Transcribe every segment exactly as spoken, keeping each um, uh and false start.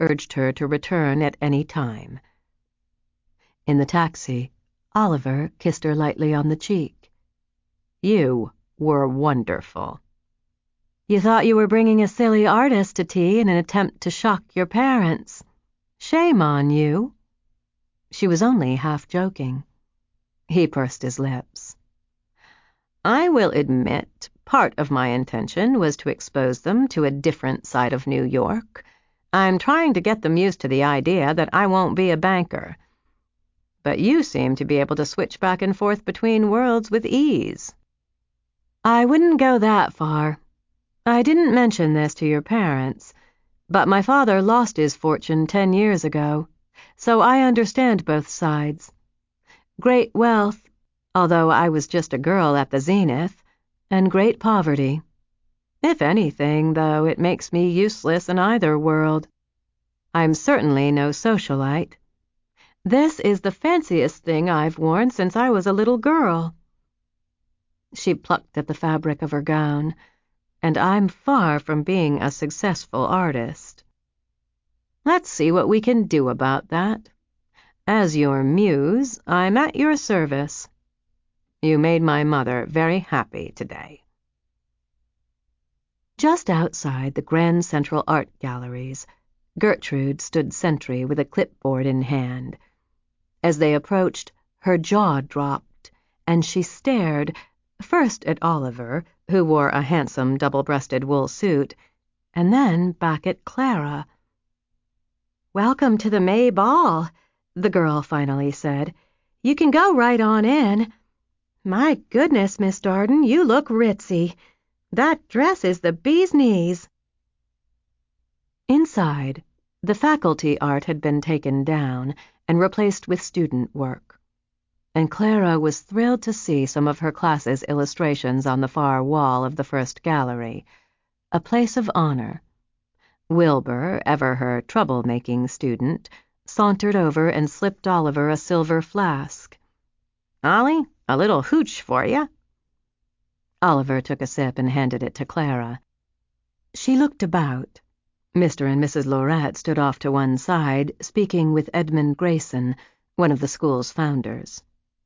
urged her to return at any time. In the taxi, Oliver kissed her lightly on the cheek. "You were wonderful." "You thought you were bringing a silly artist to tea in an attempt to shock your parents. Shame on you." She was only half joking. He pursed his lips. "I will admit part of my intention was to expose them to a different side of New York. I'm trying to get them used to the idea that I won't be a banker. But you seem to be able to switch back and forth between worlds with ease." "I wouldn't go that far. I didn't mention this to your parents, but my father lost his fortune ten years ago, so I understand both sides. Great wealth, although I was just a girl at the zenith, and great poverty. If anything, though, it makes me useless in either world. I'm certainly no socialite. This is the fanciest thing I've worn since I was a little girl." She plucked at the fabric of her gown, "and I'm far from being a successful artist." "Let's see what we can do about that. As your muse, I'm at your service. You made my mother very happy today." Just outside the Grand Central Art Galleries, Gertrude stood sentry with a clipboard in hand. As they approached, her jaw dropped, and she stared, first at Oliver, who wore a handsome double-breasted wool suit, and then back at Clara. "Welcome to the May Ball," the girl finally said. "You can go right on in. My goodness, Miss Darden, you look ritzy. That dress is the bee's knees." Inside, the faculty art had been taken down and replaced with student work, and Clara was thrilled to see some of her class's illustrations on the far wall of the first gallery, a place of honor. Wilbur, ever her trouble-making student, sauntered over and slipped Oliver a silver flask. "Ollie, a little hooch for you." Oliver took a sip and handed it to Clara. She looked about. Mister and Missus Lorette stood off to one side, speaking with Edmund Grayson, one of the school's founders.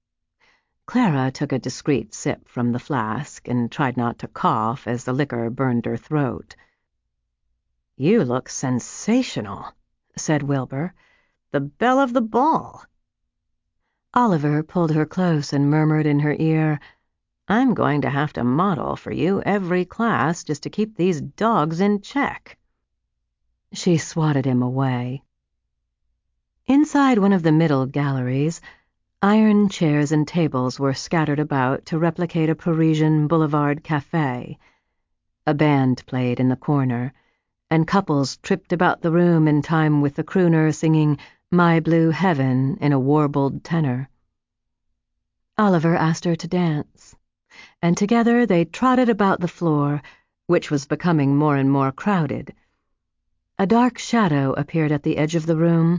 Clara took a discreet sip from the flask and tried not to cough as the liquor burned her throat. "You look sensational," said Wilbur. "The belle of the ball." Oliver pulled her close and murmured in her ear, "I'm going to have to model for you every class just to keep these dogs in check." She swatted him away. Inside one of the middle galleries, iron chairs and tables were scattered about to replicate a Parisian boulevard café. A band played in the corner, and couples tripped about the room in time with the crooner singing My Blue Heaven in a warbled tenor. Oliver asked her to dance, and together they trotted about the floor, which was becoming more and more crowded. A dark shadow appeared at the edge of the room.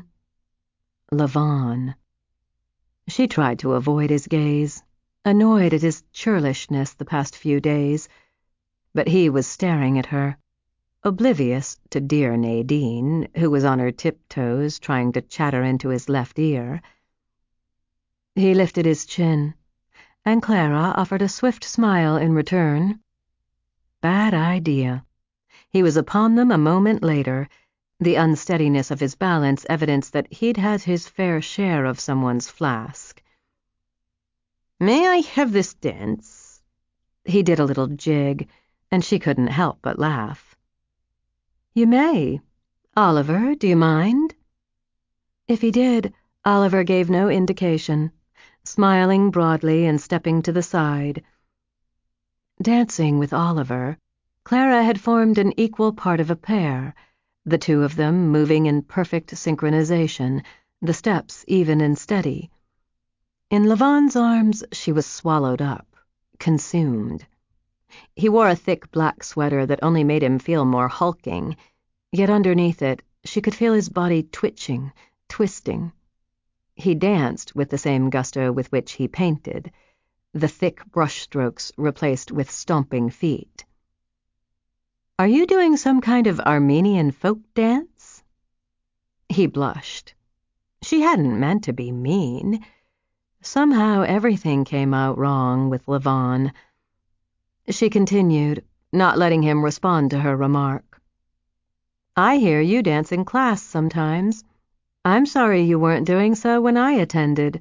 Levon. She tried to avoid his gaze, annoyed at his churlishness the past few days, but he was staring at her, oblivious to dear Nadine, who was on her tiptoes trying to chatter into his left ear. He lifted his chin, and Clara offered a swift smile in return. Bad idea. He was upon them a moment later, the unsteadiness of his balance evidence that he'd had his fair share of someone's flask. "May I have this dance?" He did a little jig, and she couldn't help but laugh. "You may. Oliver, do you mind?" If he did, Oliver gave no indication, smiling broadly and stepping to the side. Dancing with Oliver, Clara had formed an equal part of a pair, the two of them moving in perfect synchronization, the steps even and steady. In Levon's arms, she was swallowed up, consumed. He wore a thick black sweater that only made him feel more hulking, yet underneath it, she could feel his body twitching, twisting. He danced with the same gusto with which he painted, the thick brushstrokes replaced with stomping feet. "Are you doing some kind of Armenian folk dance?" He blushed. She hadn't meant to be mean. Somehow everything came out wrong with Levon. She continued, not letting him respond to her remark. I hear you dance in class sometimes. I'm sorry you weren't doing so when I attended.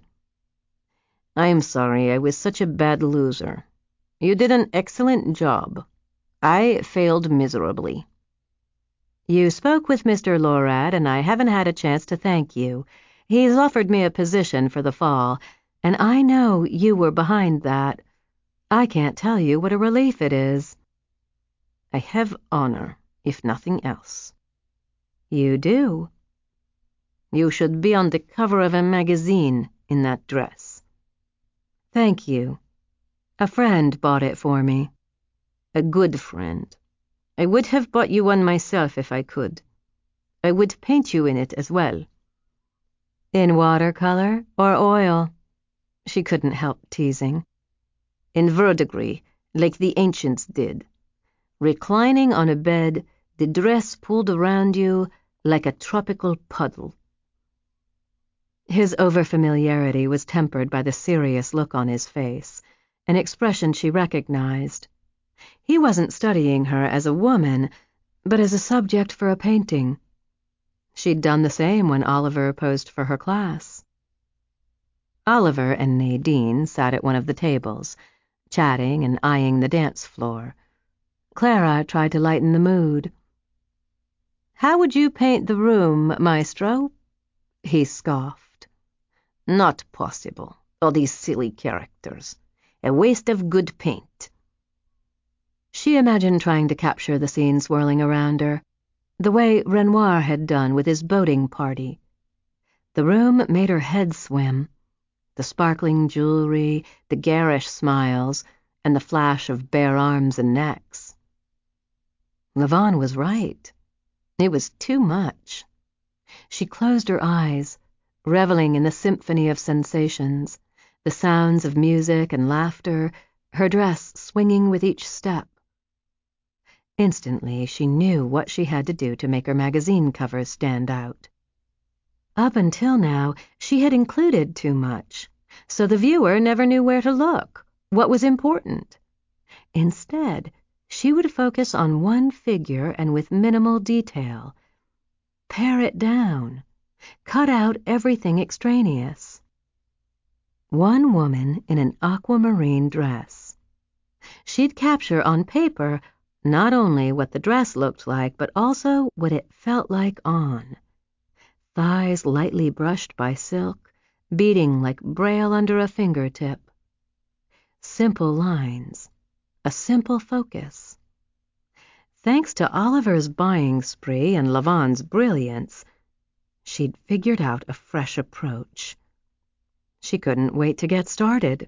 I'm sorry I was such a bad loser. You did an excellent job. I failed miserably. You spoke with Mister Lorad, and I haven't had a chance to thank you. He's offered me a position for the fall, and I know you were behind that. I can't tell you what a relief it is. I have honor, if nothing else. You do. You should be on the cover of a magazine in that dress. Thank you. A friend bought it for me. A good friend. I would have bought you one myself if I could. I would paint you in it as well. In watercolor or oil? She couldn't help teasing. In verdigris, like the ancients did. Reclining on a bed, the dress pulled around you like a tropical puddle. His overfamiliarity was tempered by the serious look on his face, an expression she recognized. He wasn't studying her as a woman, but as a subject for a painting. She'd done the same when Oliver posed for her class. Oliver and Nadine sat at one of the tables, chatting and eyeing the dance floor. Clara tried to lighten the mood. How would you paint the room, maestro? He scoffed. Not possible. All these silly characters. A waste of good paint. She imagined trying to capture the scene swirling around her, the way Renoir had done with his boating party. The room made her head swim. The sparkling jewelry, the garish smiles, and the flash of bare arms and necks. Levon was right. It was too much. She closed her eyes, reveling in the symphony of sensations, the sounds of music and laughter, her dress swinging with each step. Instantly, she knew what she had to do to make her magazine covers stand out. Up until now, she had included too much, so the viewer never knew where to look, what was important. Instead, she would focus on one figure and with minimal detail. Pare it down. Cut out everything extraneous. One woman in an aquamarine dress. She'd capture on paper not only what the dress looked like, but also what it felt like on. Thighs lightly brushed by silk, beating like braille under a fingertip. Simple lines. A simple focus. Thanks to Oliver's buying spree and Levon's brilliance, she'd figured out a fresh approach. She couldn't wait to get started.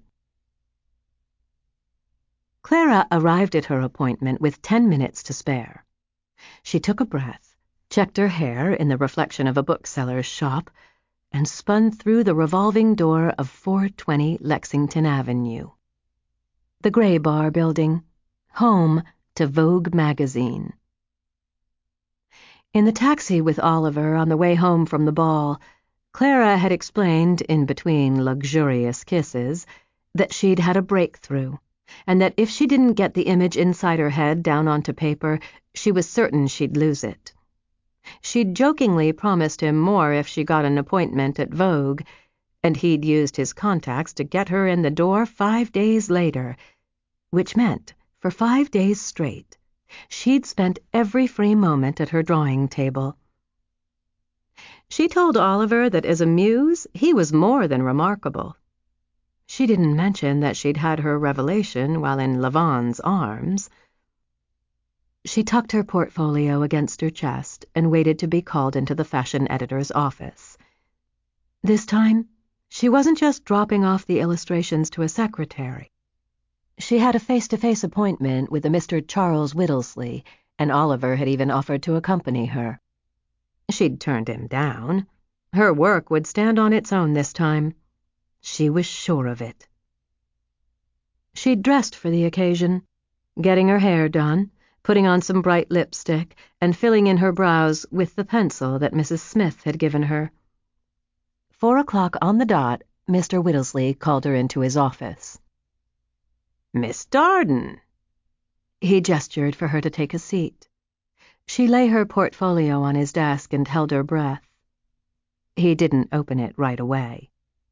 Clara arrived at her appointment with ten minutes to spare. She took a breath, checked her hair in the reflection of a bookseller's shop, and spun through the revolving door of four twenty Lexington Avenue. The Gray Bar Building, home to Vogue magazine. In the taxi with Oliver on the way home from the ball, Clara had explained, in between luxurious kisses, that she'd had a breakthrough, and that if she didn't get the image inside her head down onto paper, she was certain she'd lose it. She'd jokingly promised him more if she got an appointment at Vogue, and he'd used his contacts to get her in the door five days later, which meant, for five days straight, she'd spent every free moment at her drawing table. She told Oliver that as a muse, he was more than remarkable. She didn't mention that she'd had her revelation while in Levon's arms. She tucked her portfolio against her chest and waited to be called into the fashion editor's office. This time, she wasn't just dropping off the illustrations to a secretary. She had a face-to-face appointment with a Mister Charles Whittlesley, and Oliver had even offered to accompany her. She'd turned him down. Her work would stand on its own this time. She was sure of it. She'd dressed for the occasion, getting her hair done, putting on some bright lipstick and filling in her brows with the pencil that Missus Smith had given her. Four o'clock on the dot, Mister Whittlesley called her into his office. "Miss Darden!" He gestured for her to take a seat. She lay her portfolio on his desk and held her breath. He didn't open it right away.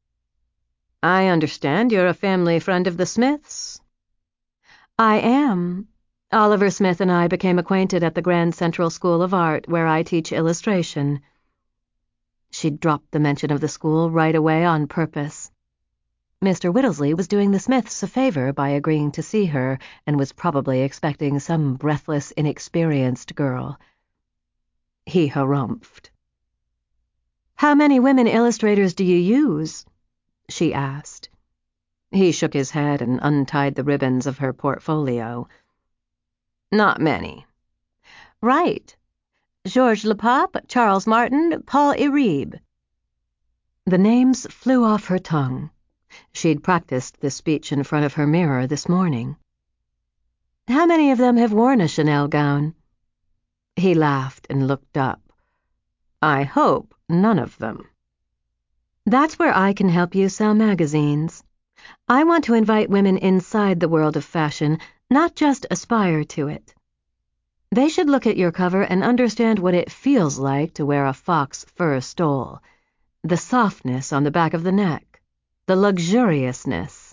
"I understand you're a family friend of the Smiths." "I am. Oliver Smith and I became acquainted at the Grand Central School of Art, where I teach illustration." She dropped the mention of the school right away on purpose. Mister Whittlesley was doing the Smiths a favor by agreeing to see her, and was probably expecting some breathless, inexperienced girl. He harumphed. "How many women illustrators do you use?" she asked. He shook his head and untied the ribbons of her portfolio. "Not many." "Right. Georges Lepape, Charles Martin, Paul Iribe." The names flew off her tongue. She'd practiced this speech in front of her mirror this morning. "How many of them have worn a Chanel gown?" He laughed and looked up. "I hope none of them." "That's where I can help you sell magazines. I want to invite women inside the world of fashion, not just aspire to it. They should look at your cover and understand what it feels like to wear a fox fur stole, the softness on the back of the neck, the luxuriousness."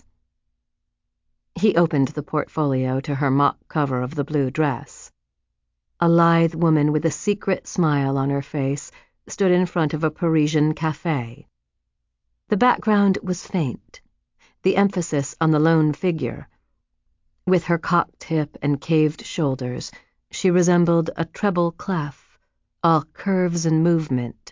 He opened the portfolio to her mock cover of the blue dress. A lithe woman with a secret smile on her face stood in front of a Parisian café. The background was faint, the emphasis on the lone figure. With her cocked hip and caved shoulders, she resembled a treble clef, all curves and movement.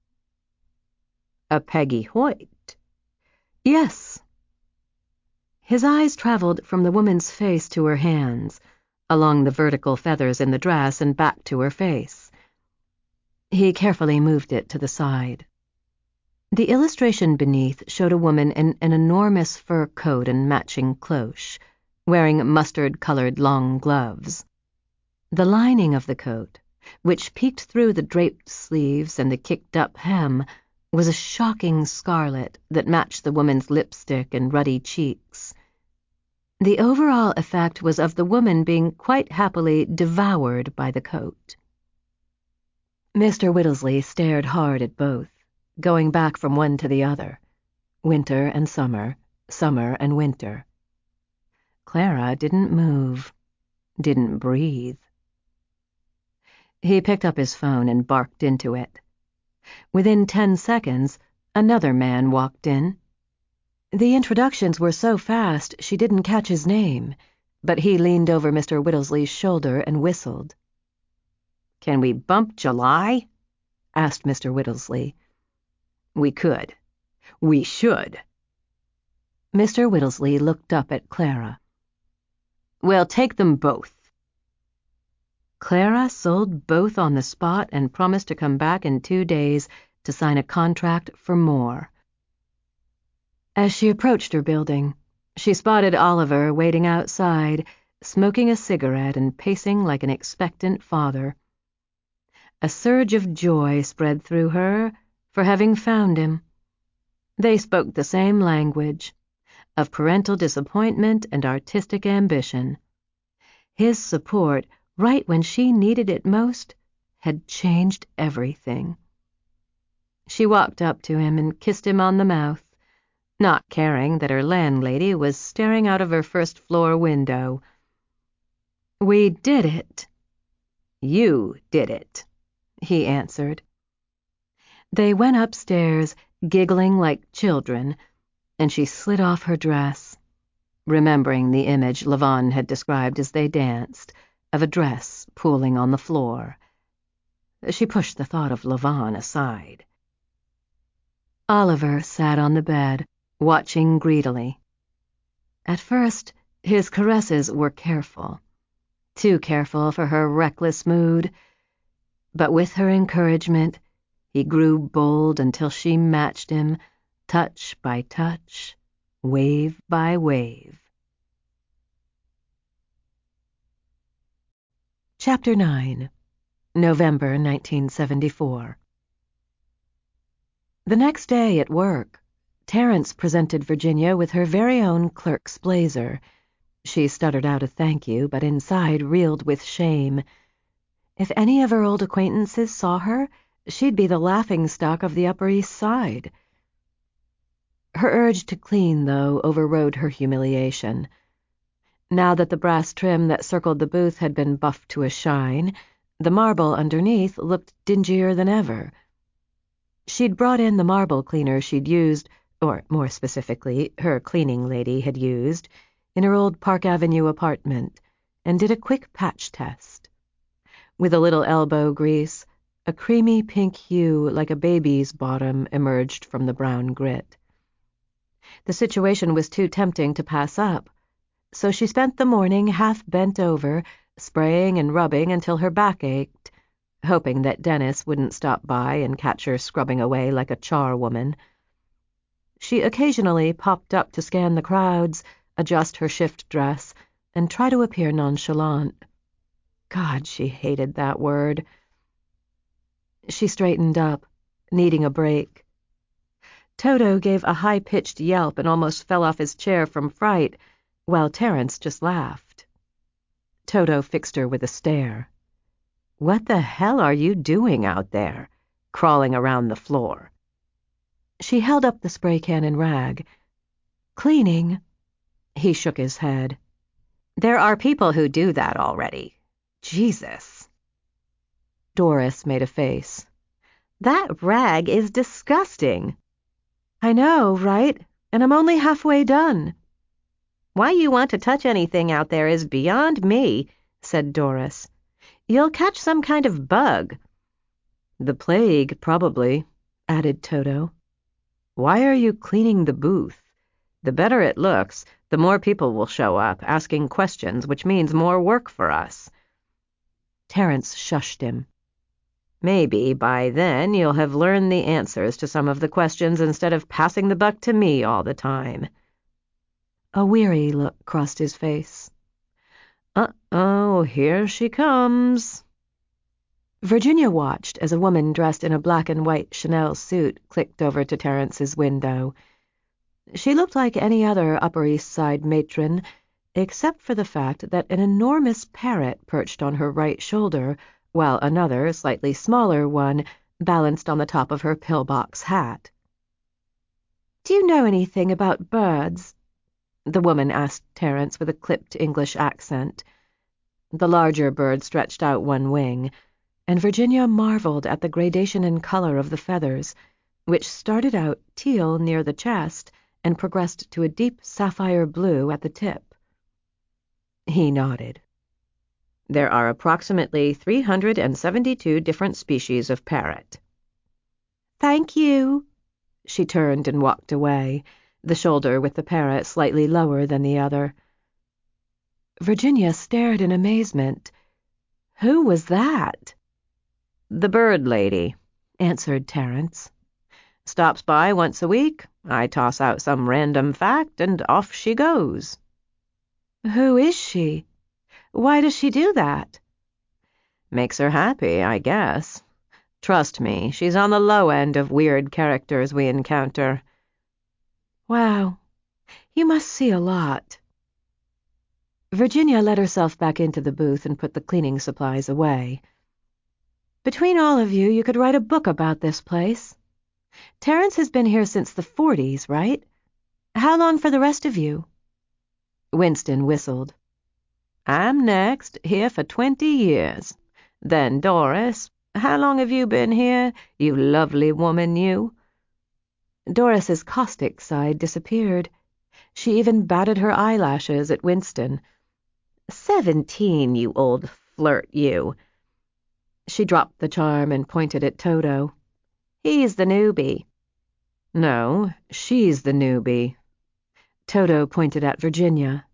"A Peggy Hoyt?" "Yes." His eyes traveled from the woman's face to her hands, along the vertical feathers in the dress and back to her face. He carefully moved it to the side. The illustration beneath showed a woman in an enormous fur coat and matching cloche, wearing mustard-colored long gloves. The lining of the coat, which peeked through the draped sleeves and the kicked-up hem, was a shocking scarlet that matched the woman's lipstick and ruddy cheeks. The overall effect was of the woman being quite happily devoured by the coat. Mister Whittlesley stared hard at both, going back from one to the other, winter and summer, summer and winter. Clara didn't move, didn't breathe. He picked up his phone and barked into it. Within ten seconds, another man walked in. The introductions were so fast she didn't catch his name, but he leaned over Mister Whittlesley's shoulder and whistled. "Can we bump July?" asked Mister Whittlesley. "We could. We should." Mister Whittlesley looked up at Clara. "We'll take them both." Clara sold both on the spot and promised to come back in two days to sign a contract for more. As she approached her building, she spotted Oliver waiting outside, smoking a cigarette and pacing like an expectant father. A surge of joy spread through her for having found him. They spoke the same language, of parental disappointment and artistic ambition. His support, right when she needed it most, had changed everything. She walked up to him and kissed him on the mouth, not caring that her landlady was staring out of her first-floor window. "We did it." "You did it," he answered. They went upstairs, giggling like children, and she slid off her dress, remembering the image Levon had described as they danced, of a dress pooling on the floor. She pushed the thought of Levon aside. Oliver sat on the bed, watching greedily. At first, his caresses were careful, too careful for her reckless mood, but with her encouragement, he grew bold until she matched him, touch by touch, wave by wave. Chapter nine. November nineteen seventy-four. The next day at work, Terence presented Virginia with her very own clerk's blazer. She stuttered out a thank you, but inside reeled with shame. If any of her old acquaintances saw her, she'd be the laughingstock of the Upper East Side. Her urge to clean, though, overrode her humiliation. Now that the brass trim that circled the booth had been buffed to a shine, the marble underneath looked dingier than ever. She'd brought in the marble cleaner she'd used, or more specifically, her cleaning lady had used, in her old Park Avenue apartment, and did a quick patch test. With a little elbow grease, a creamy pink hue like a baby's bottom emerged from the brown grit. The situation was too tempting to pass up, so she spent the morning half bent over, spraying and rubbing until her back ached, hoping that Dennis wouldn't stop by and catch her scrubbing away like a charwoman. She occasionally popped up to scan the crowds, adjust her shift dress, and try to appear nonchalant. God, she hated that word. She straightened up, needing a break. Toto gave a high-pitched yelp and almost fell off his chair from fright, while Terence just laughed. Toto fixed her with a stare. "What the hell are you doing out there, crawling around the floor?" She held up the spray can and rag. "Cleaning." He shook his head. "There are people who do that already. Jesus." Doris made a face. "That rag is disgusting." "I know, right? And I'm only halfway done." "Why you want to touch anything out there is beyond me," said Doris. "You'll catch some kind of bug." "The plague, probably," added Toto. "Why are you cleaning the booth? The better it looks, the more people will show up, asking questions, which means more work for us." Terence shushed him. "Maybe by then you'll have learned the answers to some of the questions instead of passing the buck to me all the time." A weary look crossed his face. Uh-oh, here she comes. Virginia watched as a woman dressed in a black and white Chanel suit clicked over to Terence's window. She looked like any other Upper East Side matron, except for the fact that an enormous parrot perched on her right shoulder, while another, slightly smaller one, balanced on the top of her pillbox hat. "Do you know anything about birds?" the woman asked Terence with a clipped English accent. The larger bird stretched out one wing, and Virginia marveled at the gradation in color of the feathers, which started out teal near the chest and progressed to a deep sapphire blue at the tip. He nodded. "There are approximately three hundred seventy-two different species of parrot." "Thank you." She turned and walked away, the shoulder with the parrot slightly lower than the other. Virginia stared in amazement. Who was that? "The bird lady," answered Terence. "Stops by once a week. I toss out some random fact, and off she goes." "Who is she? Why does she do that?" "Makes her happy, I guess. Trust me, she's on the low end of weird characters we encounter." "Wow, you must see a lot." Virginia let herself back into the booth and put the cleaning supplies away. "Between all of you, you could write a book about this place. Terence has been here since the forties, right? How long for the rest of you?" Winston whistled. "I'm next, here for twenty years. Then Doris, how long have you been here, you lovely woman, you?" Doris's caustic side disappeared. She even batted her eyelashes at Winston. "Seventeen, you old flirt, you." She dropped the charm and pointed at Toto. "He's the newbie." "No, she's the newbie." Toto pointed at Virginia.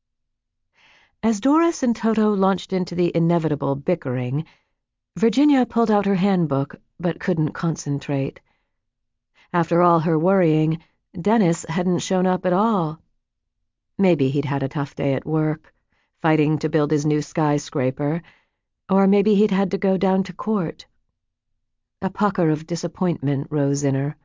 As Doris and Toto launched into the inevitable bickering, Virginia pulled out her handbook but couldn't concentrate. After all her worrying, Dennis hadn't shown up at all. Maybe he'd had a tough day at work, fighting to build his new skyscraper, Or maybe he'd had to go down to court. A pucker of disappointment rose in her.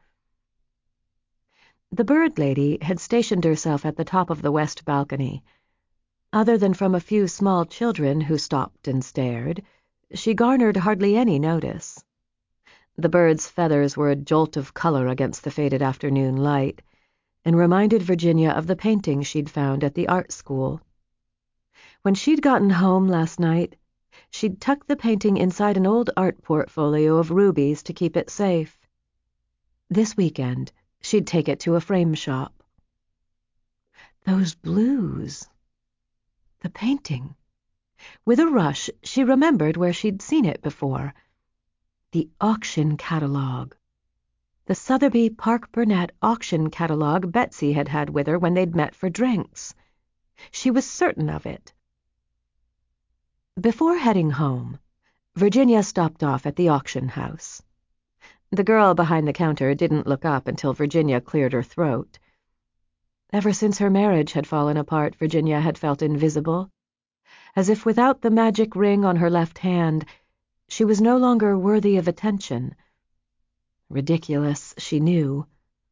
The bird lady had stationed herself at the top of the west balcony. Other than from a few small children who stopped and stared, she garnered hardly any notice. The bird's feathers were a jolt of color against the faded afternoon light, and reminded Virginia of the painting she'd found at the art school. When she'd gotten home last night, she'd tucked the painting inside an old art portfolio of Ruby's to keep it safe. This weekend, she'd take it to a frame shop. Those blues. The painting. With a rush, she remembered where she'd seen it before. The auction catalogue. The Sotheby Park Burnett auction catalogue Betsy had had with her when they'd met for drinks. She was certain of it. Before heading home, Virginia stopped off at the auction house. The girl behind the counter didn't look up until Virginia cleared her throat. Ever since her marriage had fallen apart, Virginia had felt invisible, as if without the magic ring on her left hand, she was no longer worthy of attention. Ridiculous, she knew.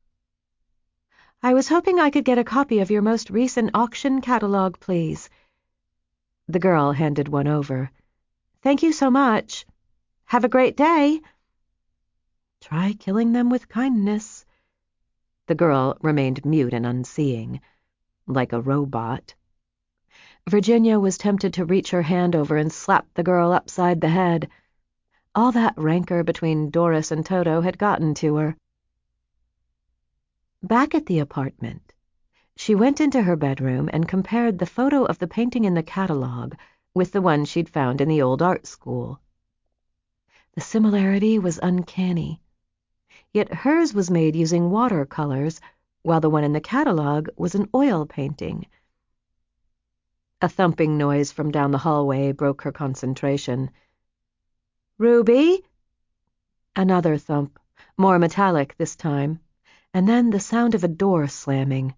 "I was hoping I could get a copy of your most recent auction catalogue, please." The girl handed one over. "Thank you so much. Have a great day." Try killing them with kindness. The girl remained mute and unseeing, like a robot. Virginia was tempted to reach her hand over and slap the girl upside the head. All that rancor between Doris and Toto had gotten to her. Back at the apartment, she went into her bedroom and compared the photo of the painting in the catalogue with the one she'd found in the old art school. The similarity was uncanny, yet hers was made using watercolors, while the one in the catalogue was an oil painting. A thumping noise from down the hallway broke her concentration. "Ruby?" Another thump, more metallic this time, and then the sound of a door slamming.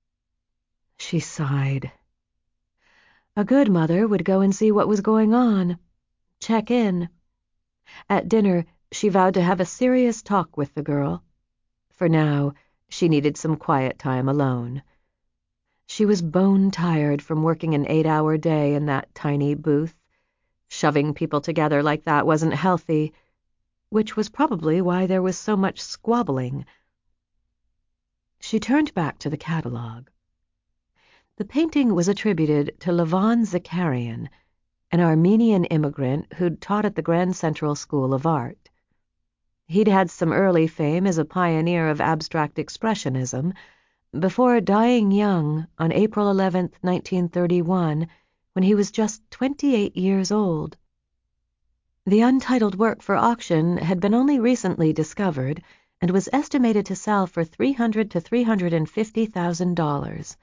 She sighed. A good mother would go and see what was going on, check in. At dinner, she vowed to have a serious talk with the girl. For now, she needed some quiet time alone. She was bone-tired from working an eight-hour day in that tiny booth. Shoving people together like that wasn't healthy, which was probably why there was so much squabbling. She turned back to the catalogue. The painting was attributed to Levon Zakarian, an Armenian immigrant who'd taught at the Grand Central School of Art. He'd had some early fame as a pioneer of abstract expressionism, before dying young on April eleventh, nineteen thirty-one, when he was just twenty-eight years old. The untitled work for auction had been only recently discovered and was estimated to sell for three hundred to three hundred and fifty thousand dollars.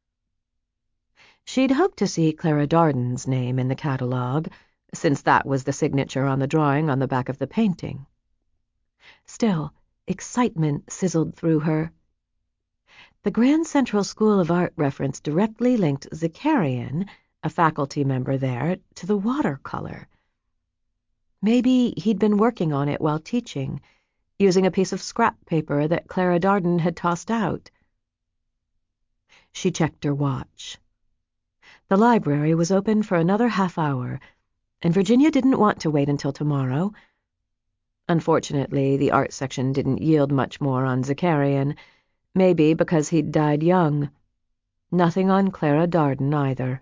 She'd hoped to see Clara Darden's name in the catalogue, since that was the signature on the drawing on the back of the painting. Still, excitement sizzled through her. The Grand Central School of Art reference directly linked Zakarian, a faculty member there, to the watercolor. Maybe he'd been working on it while teaching, using a piece of scrap paper that Clara Darden had tossed out. She checked her watch. The library was open for another half hour, and Virginia didn't want to wait until tomorrow. Unfortunately, the art section didn't yield much more on Zakarian, maybe because he'd died young. Nothing on Clara Darden either.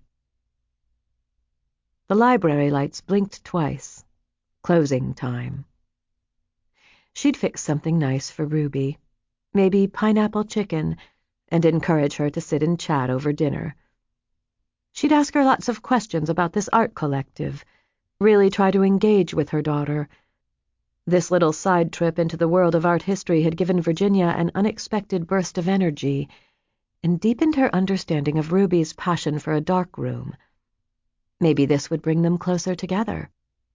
The library lights blinked twice. Closing time. She'd fix something nice for Ruby, maybe pineapple chicken, and encourage her to sit and chat over dinner. She'd ask her lots of questions about this art collective, really try to engage with her daughter. This little side trip into the world of art history had given Virginia an unexpected burst of energy and deepened her understanding of Ruby's passion for a dark room. Maybe this would bring them closer together.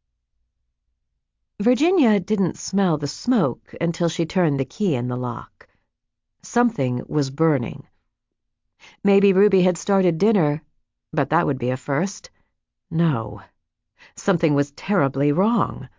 Virginia didn't smell the smoke until she turned the key in the lock. Something was burning. Maybe Ruby had started dinner, but that would be a first. No, Something was terribly wrong.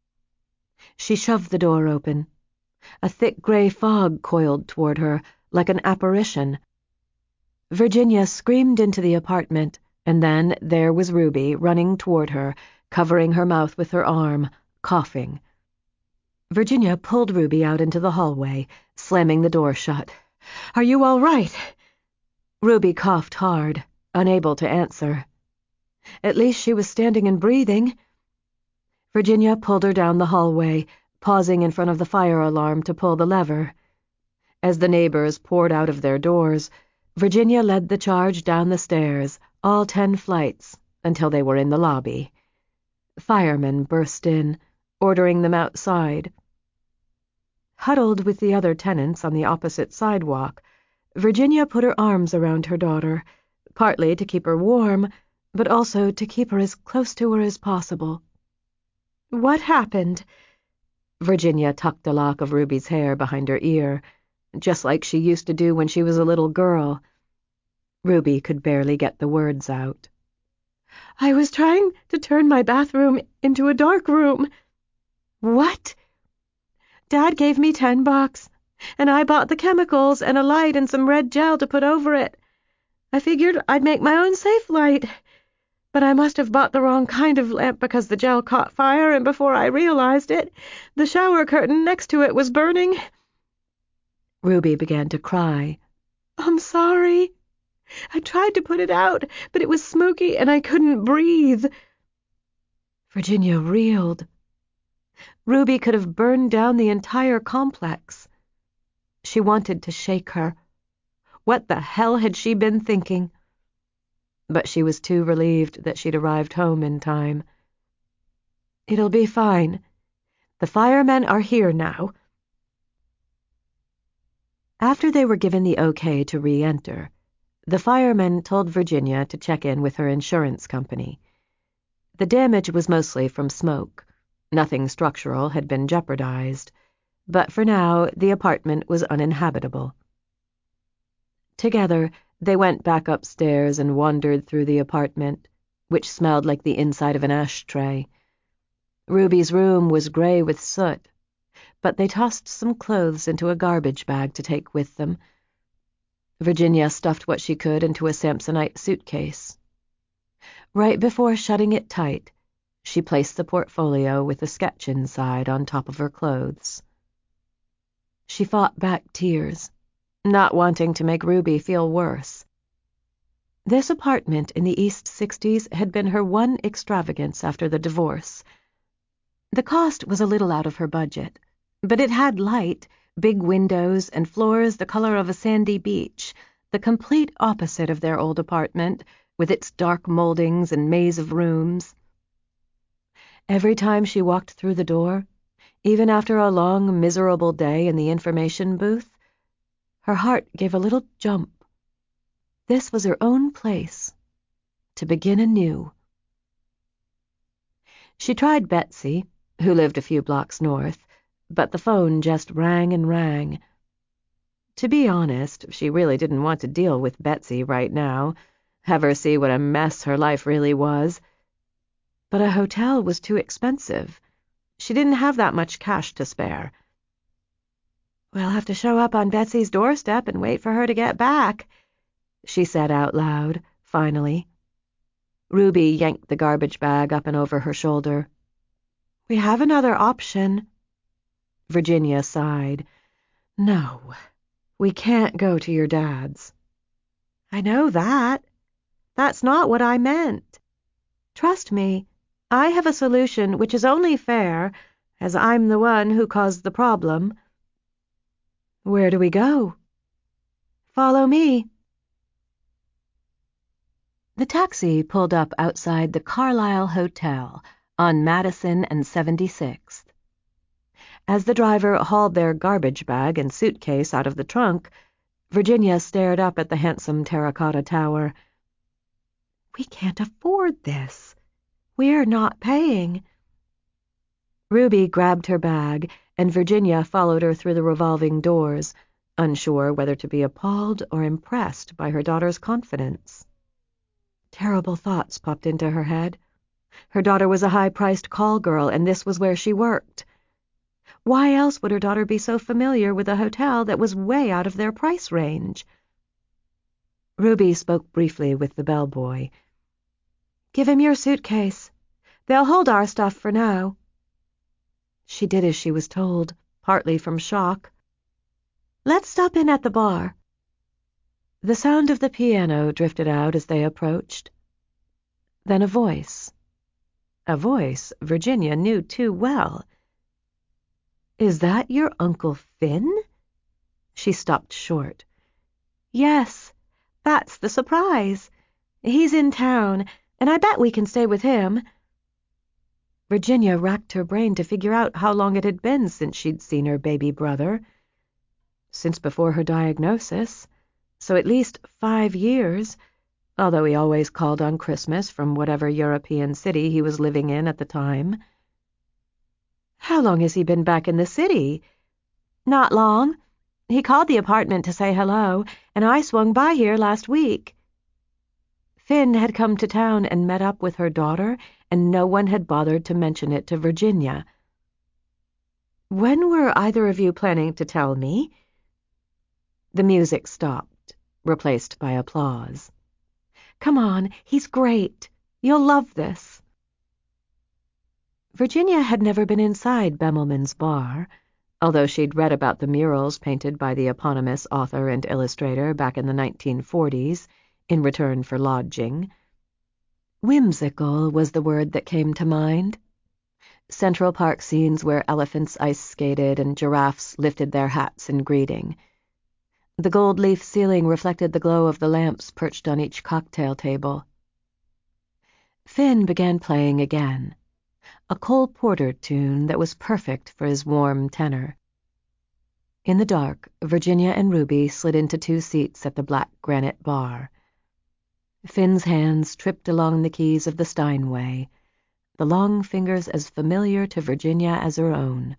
She shoved the door open. A thick gray fog coiled toward her, like an apparition. Virginia screamed into the apartment, and then there was Ruby running toward her, covering her mouth with her arm, coughing. Virginia pulled Ruby out into the hallway, slamming the door shut. "Are you all right?" Ruby coughed hard, unable to answer. At least she was standing and breathing. Virginia pulled her down the hallway, pausing in front of the fire alarm to pull the lever. As the neighbors poured out of their doors, Virginia led the charge down the stairs, all ten flights, until they were in the lobby. Firemen burst in, ordering them outside. Huddled with the other tenants on the opposite sidewalk, Virginia put her arms around her daughter, partly to keep her warm, but also to keep her as close to her as possible. "What happened?" Virginia tucked a lock of Ruby's hair behind her ear, just like she used to do when she was a little girl. Ruby could barely get the words out. "I was trying to turn my bathroom into a dark room." "What?" "Dad gave me ten bucks, and I bought the chemicals and a light and some red gel to put over it. I figured I'd make my own safe light, but I must have bought the wrong kind of lamp because the gel caught fire, and before I realized it, the shower curtain next to it was burning." Ruby began to cry. "I'm sorry. I tried to put it out, but it was smoky and I couldn't breathe." Virginia reeled. Ruby could have burned down the entire complex. She wanted to shake her. What the hell had she been thinking? But she was too relieved that she'd arrived home in time. "It'll be fine. The firemen are here now." After they were given the okay to re-enter, the firemen told Virginia to check in with her insurance company. The damage was mostly from smoke. Nothing structural had been jeopardized, but for now the apartment was uninhabitable. Together, they went back upstairs and wandered through the apartment, which smelled like the inside of an ashtray. Ruby's room was gray with soot, but they tossed some clothes into a garbage bag to take with them. Virginia stuffed what she could into a Samsonite suitcase. Right before shutting it tight, she placed the portfolio with the sketch inside on top of her clothes. She fought back tears, not wanting to make Ruby feel worse. This apartment in the East Sixties had been her one extravagance after the divorce. The cost was a little out of her budget, but it had light, big windows, and floors the color of a sandy beach, the complete opposite of their old apartment, with its dark moldings and maze of rooms. Every time she walked through the door, even after a long, miserable day in the information booth, her heart gave a little jump. This was her own place, to begin anew. She tried Betsy, who lived a few blocks north, but the phone just rang and rang. To be honest, she really didn't want to deal with Betsy right now, have her see what a mess her life really was. But a hotel was too expensive. She didn't have that much cash to spare. "We'll have to show up on Betsy's doorstep and wait for her to get back," she said out loud, finally. Ruby yanked the garbage bag up and over her shoulder. "We have another option." Virginia sighed. "No, we can't go to your dad's." "I know that. That's not what I meant. Trust me, I have a solution which is only fair, as I'm the one who caused the problem." "Where do we go?" "Follow me." The taxi pulled up outside the Carlisle Hotel on Madison and seventy-sixth. As the driver hauled their garbage bag and suitcase out of the trunk, Virginia stared up at the handsome terracotta tower. "We can't afford this. We're not paying." Ruby grabbed her bag, and Virginia followed her through the revolving doors, unsure whether to be appalled or impressed by her daughter's confidence. Terrible thoughts popped into her head. Her daughter was a high-priced call girl, and this was where she worked. Why else would her daughter be so familiar with a hotel that was way out of their price range? Ruby spoke briefly with the bellboy. "Give him your suitcase. They'll hold our stuff for now." She did as she was told, partly from shock. "Let's stop in at the bar." The sound of the piano drifted out as they approached. Then a voice. A voice Virginia knew too well. "Is that your Uncle Finn?" She stopped short. "Yes, that's the surprise. He's in town, and I bet we can stay with him." Virginia racked her brain to figure out how long it had been since she'd seen her baby brother. Since before her diagnosis, so at least five years, although he always called on Christmas from whatever European city he was living in at the time. "How long has he been back in the city?" "Not long. He called the apartment to say hello, and I swung by here last week." Finn had come to town and met up with her daughter, and no one had bothered to mention it to Virginia. "When were either of you planning to tell me?" The music stopped, replaced by applause. "Come on, he's great. You'll love this." Virginia had never been inside Bemelman's bar, although she'd read about the murals painted by the eponymous author and illustrator back in the nineteen forties, in return for lodging. Whimsical was the word that came to mind. Central Park scenes where elephants ice-skated and giraffes lifted their hats in greeting. The gold-leaf ceiling reflected the glow of the lamps perched on each cocktail table. Finn began playing again, a Cole Porter tune that was perfect for his warm tenor. In the dark, Virginia and Ruby slid into two seats at the black granite bar. Finn's hands tripped along the keys of the Steinway, the long fingers as familiar to Virginia as her own.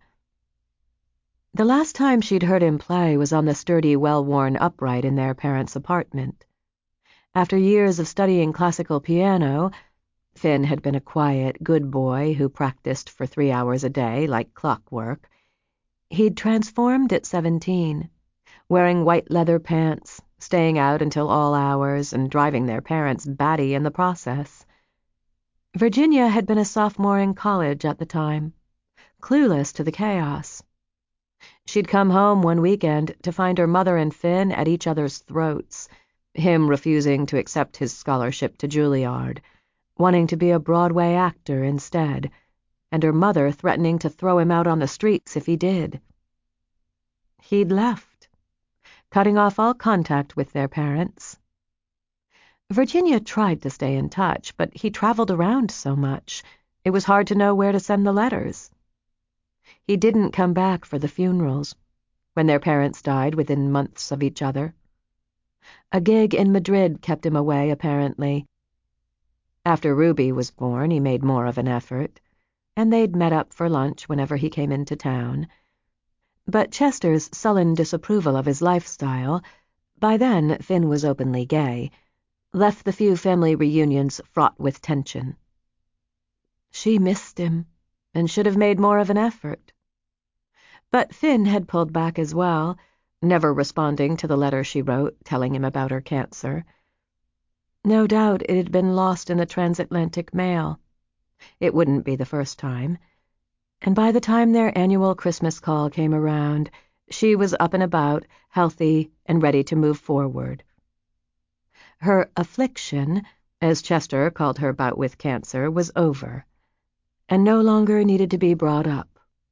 The last time she'd heard him play was on the sturdy, well-worn upright in their parents' apartment. After years of studying classical piano, Finn had been a quiet, good boy who practiced for three hours a day like clockwork. He'd transformed at seventeen, wearing white leather pants, staying out until all hours, and driving their parents batty in the process. Virginia had been a sophomore in college at the time, clueless to the chaos. She'd come home one weekend to find her mother and Finn at each other's throats, him refusing to accept his scholarship to Juilliard, wanting to be a Broadway actor instead, and her mother threatening to throw him out on the streets if he did. He'd left, cutting off all contact with their parents. Virginia tried to stay in touch, but he traveled around so much, it was hard to know where to send the letters. He didn't come back for the funerals, when their parents died within months of each other. A gig in Madrid kept him away, apparently. After Ruby was born, he made more of an effort, and they'd met up for lunch whenever he came into town. But Chester's sullen disapproval of his lifestyle, by then Finn was openly gay, left the few family reunions fraught with tension. She missed him, and should have made more of an effort. But Finn had pulled back as well, never responding to the letter she wrote telling him about her cancer. No doubt it had been lost in the transatlantic mail. It wouldn't be the first time. And by the time their annual Christmas call came around, she was up and about, healthy, and ready to move forward. Her affliction, as Chester called her bout with cancer, was over, and no longer needed to be brought up.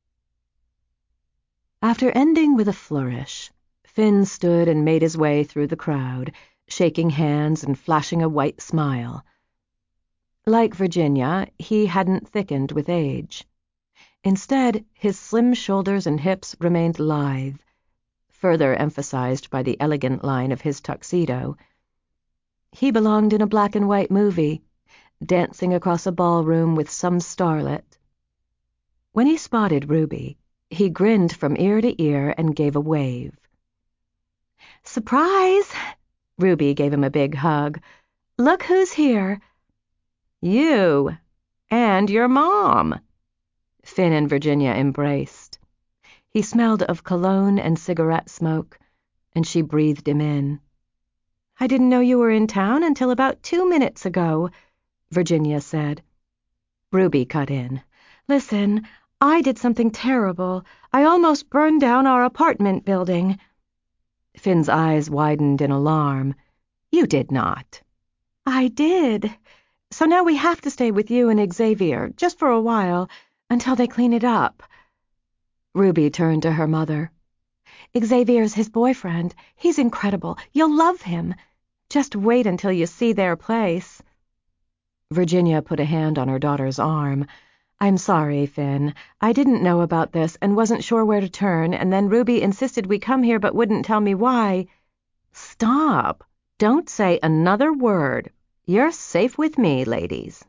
After ending with a flourish, Finn stood and made his way through the crowd, shaking hands and flashing a white smile. Like Virginia, he hadn't thickened with age. Instead, his slim shoulders and hips remained lithe, further emphasized by the elegant line of his tuxedo. He belonged in a black and white movie, dancing across a ballroom with some starlet. When he spotted Ruby, he grinned from ear to ear and gave a wave. "Surprise!" Ruby gave him a big hug. "Look who's here." "You!" And your mom." Finn and Virginia embraced. He smelled of cologne and cigarette smoke, and she breathed him in. "I didn't know you were in town until about two minutes ago," Virginia said. Ruby cut in. "Listen, I did something terrible. I almost burned down our apartment building." Finn's eyes widened in alarm. "You did not." "I did. So now we have to stay with you and Xavier, just for a while, until they clean it up." Ruby turned to her mother. "Xavier's his boyfriend. He's incredible. You'll love him. Just wait until you see their place." Virginia put a hand on her daughter's arm. "I'm sorry, Finn. I didn't know about this and wasn't sure where to turn, and then Ruby insisted we come here but wouldn't tell me why." "Stop. Don't say another word. You're safe with me, ladies."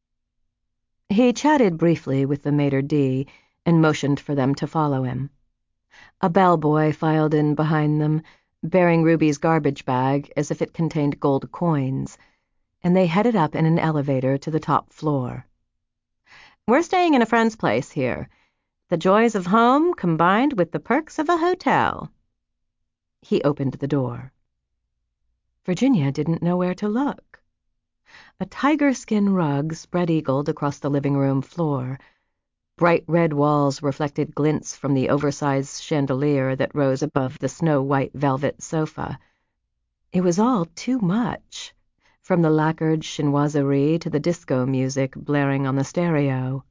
He chatted briefly with the maitre d' and motioned for them to follow him. A bellboy filed in behind them, bearing Ruby's garbage bag as if it contained gold coins, and they headed up in an elevator to the top floor. "We're staying in a friend's place here. The joys of home combined with the perks of a hotel." He opened the door. Virginia didn't know where to look. A tiger-skin rug spread-eagled across the living room floor. Bright red walls reflected glints from the oversized chandelier that rose above the snow-white velvet sofa. It was all too much, from the lacquered chinoiserie to the disco music blaring on the stereo.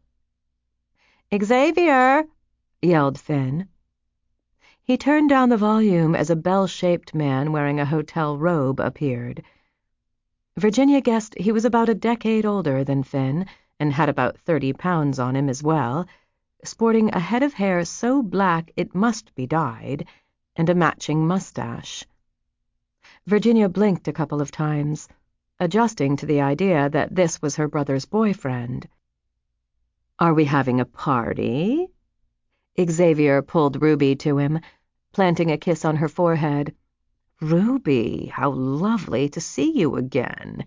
"Xavier!" yelled Finn. He turned down the volume as a bell-shaped man wearing a hotel robe appeared. Virginia guessed he was about a decade older than Finn and had about thirty pounds on him as well, sporting a head of hair so black it must be dyed, and a matching mustache. Virginia blinked a couple of times, adjusting to the idea that this was her brother's boyfriend. "Are we having a party?" Xavier pulled Ruby to him, planting a kiss on her forehead. "Ruby, how lovely to see you again.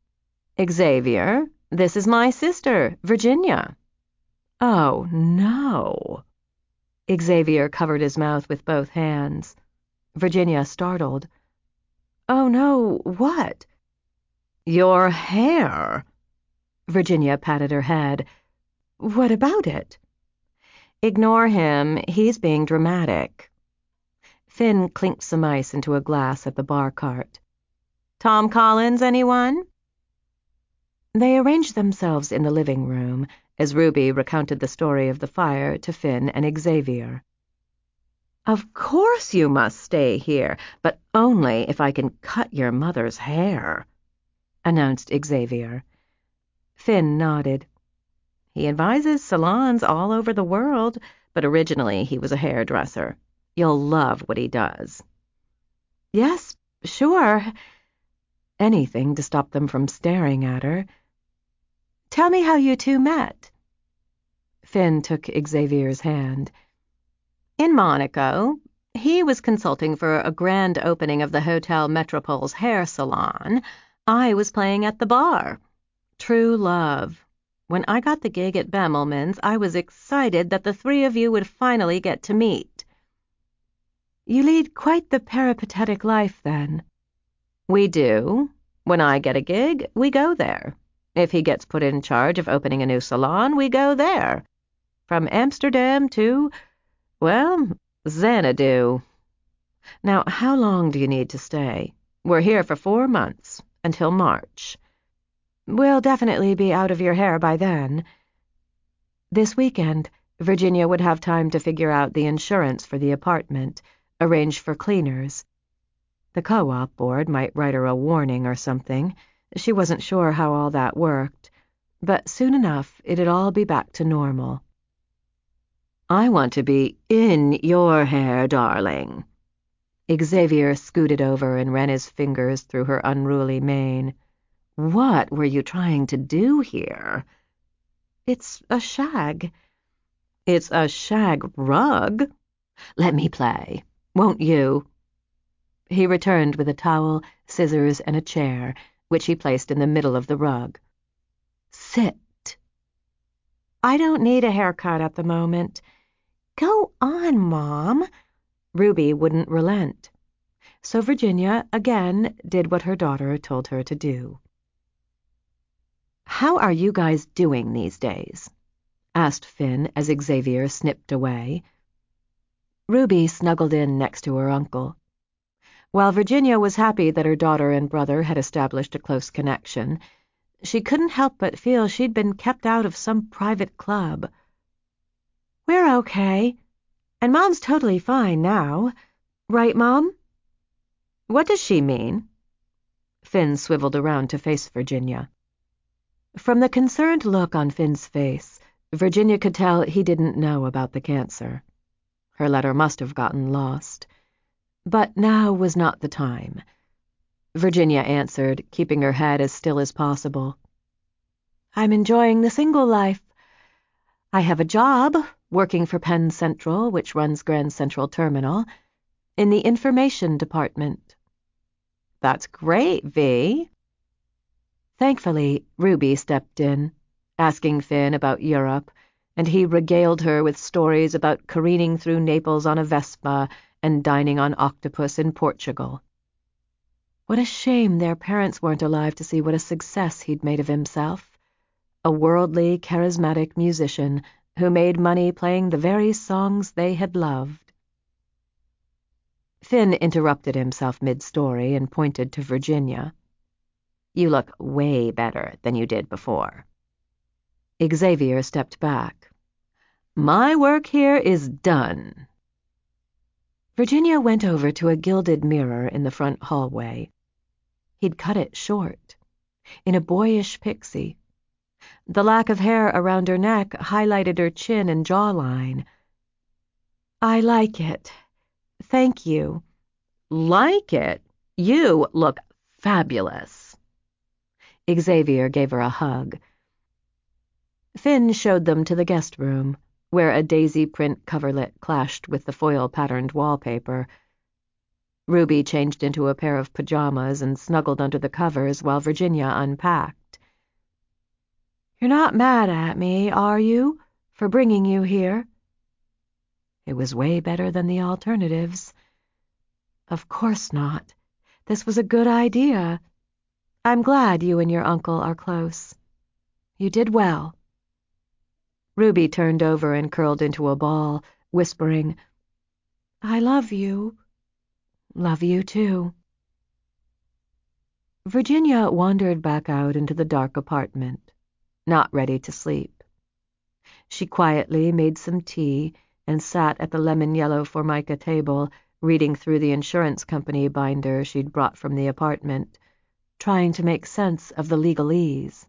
Xavier, this is my sister, Virginia." "Oh, no." Xavier covered his mouth with both hands. Virginia startled. "Oh, no, what?" "Your hair." Virginia patted her head. "What about it?" "Ignore him. He's being dramatic." Finn clinked some ice into a glass at the bar cart. "Tom Collins, anyone?" They arranged themselves in the living room as Ruby recounted the story of the fire to Finn and Xavier. "Of course you must stay here, but only if I can cut your mother's hair," announced Xavier. Finn nodded. "He advises salons all over the world, but originally he was a hairdresser. You'll love what he does." "Yes, sure." Anything to stop them from staring at her. "Tell me how you two met." Finn took Xavier's hand. "In Monaco. He was consulting for a grand opening of the Hotel Metropole's hair salon. I was playing at the bar. True love. When I got the gig at Bemelman's, I was excited that the three of you would finally get to meet." "You lead quite the peripatetic life, then." "We do. When I get a gig, we go there. If he gets put in charge of opening a new salon, we go there. From Amsterdam to, well, Xanadu." "Now, how long do you need to stay?" "We're here for four months, until March." "We'll definitely be out of your hair by then." This weekend, Virginia would have time to figure out the insurance for the apartment, arrange for cleaners. The co-op board might write her a warning or something. She wasn't sure how all that worked, but soon enough it'd all be back to normal. "I want to be in your hair, darling." Xavier scooted over and ran his fingers through her unruly mane. "What were you trying to do here?" "It's a shag." "It's a shag rug. Let me play. Won't you?" He returned with a towel, scissors, and a chair, which he placed in the middle of the rug. "Sit." I don't need a haircut at the moment. Go on, Mom. Ruby wouldn't relent. So Virginia again did what her daughter told her to do. "How are you guys doing these days?" asked Finn as Xavier snipped away. Ruby snuggled in next to her uncle. While Virginia was happy that her daughter and brother had established a close connection, she couldn't help but feel she'd been kept out of some private club. "We're okay, and Mom's totally fine now. Right, Mom?" "What does she mean?" Finn swiveled around to face Virginia. From the concerned look on Finn's face, Virginia could tell he didn't know about the cancer. Her letter must have gotten lost. But now was not the time. Virginia answered, keeping her head as still as possible. "I'm enjoying the single life. I have a job, working for Penn Central, which runs Grand Central Terminal, in the information department." "That's great, V." Thankfully, Ruby stepped in, asking Finn about Europe, and he regaled her with stories about careening through Naples on a Vespa and dining on octopus in Portugal. What a shame their parents weren't alive to see what a success he'd made of himself. A worldly, charismatic musician who made money playing the very songs they had loved. Finn interrupted himself mid-story and pointed to Virginia. "You look way better than you did before." Xavier stepped back. "My work here is done." Virginia went over to a gilded mirror in the front hallway. He'd cut it short, in a boyish pixie. The lack of hair around her neck highlighted her chin and jawline. "I like it. Thank you." "Like it? You look fabulous." Xavier gave her a hug. Finn showed them to the guest room, where a daisy print coverlet clashed with the foil-patterned wallpaper. Ruby changed into a pair of pajamas and snuggled under the covers while Virginia unpacked. "You're not mad at me, are you, for bringing you here?" It was way better than the alternatives. "Of course not. This was a good idea. I'm glad you and your uncle are close. You did well." Ruby turned over and curled into a ball, whispering, "I love you." "Love you too." Virginia wandered back out into the dark apartment, not ready to sleep. She quietly made some tea and sat at the lemon-yellow formica table, reading through the insurance company binder she'd brought from the apartment, trying to make sense of the legalese.